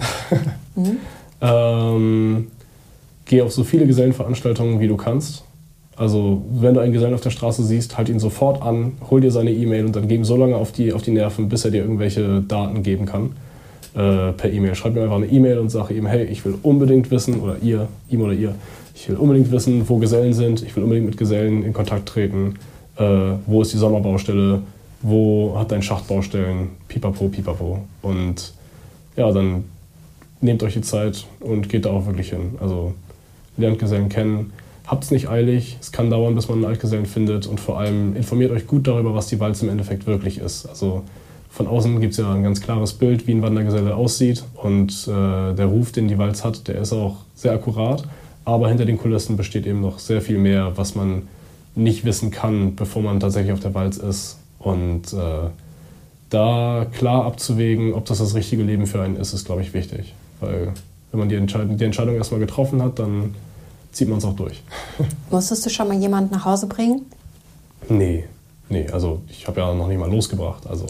Geh auf so viele Gesellenveranstaltungen, wie du kannst. Also wenn du einen Gesellen auf der Straße siehst, halt ihn sofort an, hol dir seine E-Mail und dann geh ihm so lange auf die Nerven, bis er dir irgendwelche Daten geben kann. Per E-Mail. Schreib mir einfach eine E-Mail und sag ihm, hey, ich will unbedingt wissen, oder ihm oder ihr, ich will unbedingt wissen, wo Gesellen sind, ich will unbedingt mit Gesellen in Kontakt treten, wo ist die Sommerbaustelle, wo hat dein Schacht Baustellen, pipapo, pipapo. Und ja, dann nehmt euch die Zeit und geht da auch wirklich hin. Also lernt Gesellen kennen, habt's nicht eilig, es kann dauern, bis man einen Altgesellen findet, und vor allem informiert euch gut darüber, was die Walz im Endeffekt wirklich ist. Also von außen gibt es ja ein ganz klares Bild, wie ein Wandergeselle aussieht, und der Ruf, den die Walz hat, der ist auch sehr akkurat, aber hinter den Kulissen besteht eben noch sehr viel mehr, was man nicht wissen kann, bevor man tatsächlich auf der Walz ist. Und da klar abzuwägen, ob das richtige Leben für einen ist glaube ich, wichtig. Weil wenn man die Entscheidung erstmal getroffen hat, dann zieht man es auch durch. Musstest du schon mal jemanden nach Hause bringen? Nee, also ich habe ja noch nicht mal losgebracht. Also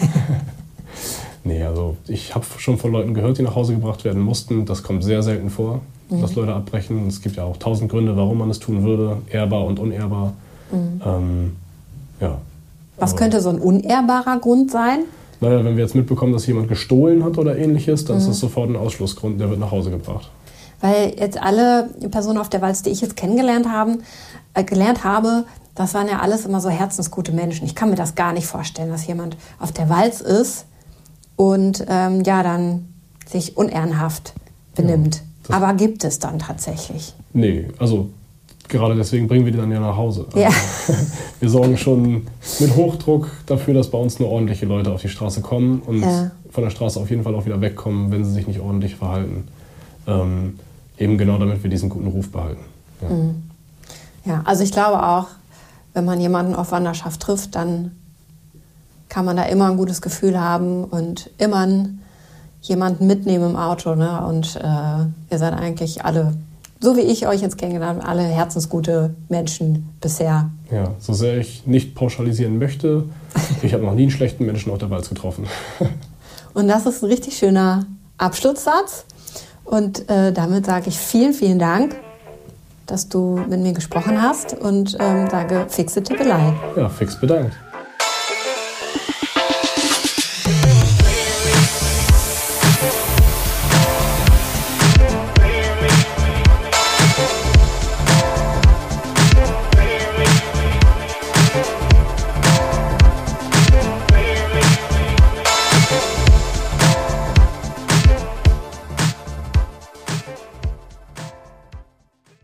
also ich habe schon von Leuten gehört, die nach Hause gebracht werden mussten. Das kommt sehr selten vor, dass Leute abbrechen. Es gibt ja auch 1000 Gründe, warum man es tun würde, ehrbar und unehrbar. Ja. Was könnte so ein unehrbarer Grund sein? Naja, wenn wir jetzt mitbekommen, dass jemand gestohlen hat oder ähnliches, dann ist das sofort ein Ausschlussgrund, der wird nach Hause gebracht. Weil jetzt alle Personen auf der Walz, die ich jetzt kennengelernt habe, das waren ja alles immer so herzensgute Menschen. Ich kann mir das gar nicht vorstellen, dass jemand auf der Walz ist und dann sich unehrenhaft benimmt. Ja, aber gibt es dann tatsächlich? Nee, also gerade deswegen bringen wir die dann ja nach Hause. Also ja. Wir sorgen schon mit Hochdruck dafür, dass bei uns nur ordentliche Leute auf die Straße kommen und von der Straße auf jeden Fall auch wieder wegkommen, wenn sie sich nicht ordentlich verhalten. Eben genau damit wir diesen guten Ruf behalten. Ja, also ich glaube auch, wenn man jemanden auf Wanderschaft trifft, dann kann man da immer ein gutes Gefühl haben und immer jemanden mitnehmen im Auto. Ne? Und ihr seid eigentlich alle, so wie ich euch jetzt kennengelernt habe, alle herzensgute Menschen bisher. Ja, so sehr ich nicht pauschalisieren möchte, ich habe noch nie einen schlechten Menschen auf der Walz getroffen. Und das ist ein richtig schöner Abschlusssatz. Und damit sage ich vielen, vielen Dank, dass du mit mir gesprochen hast und sage fixe Tippelei. Ja, fix bedankt.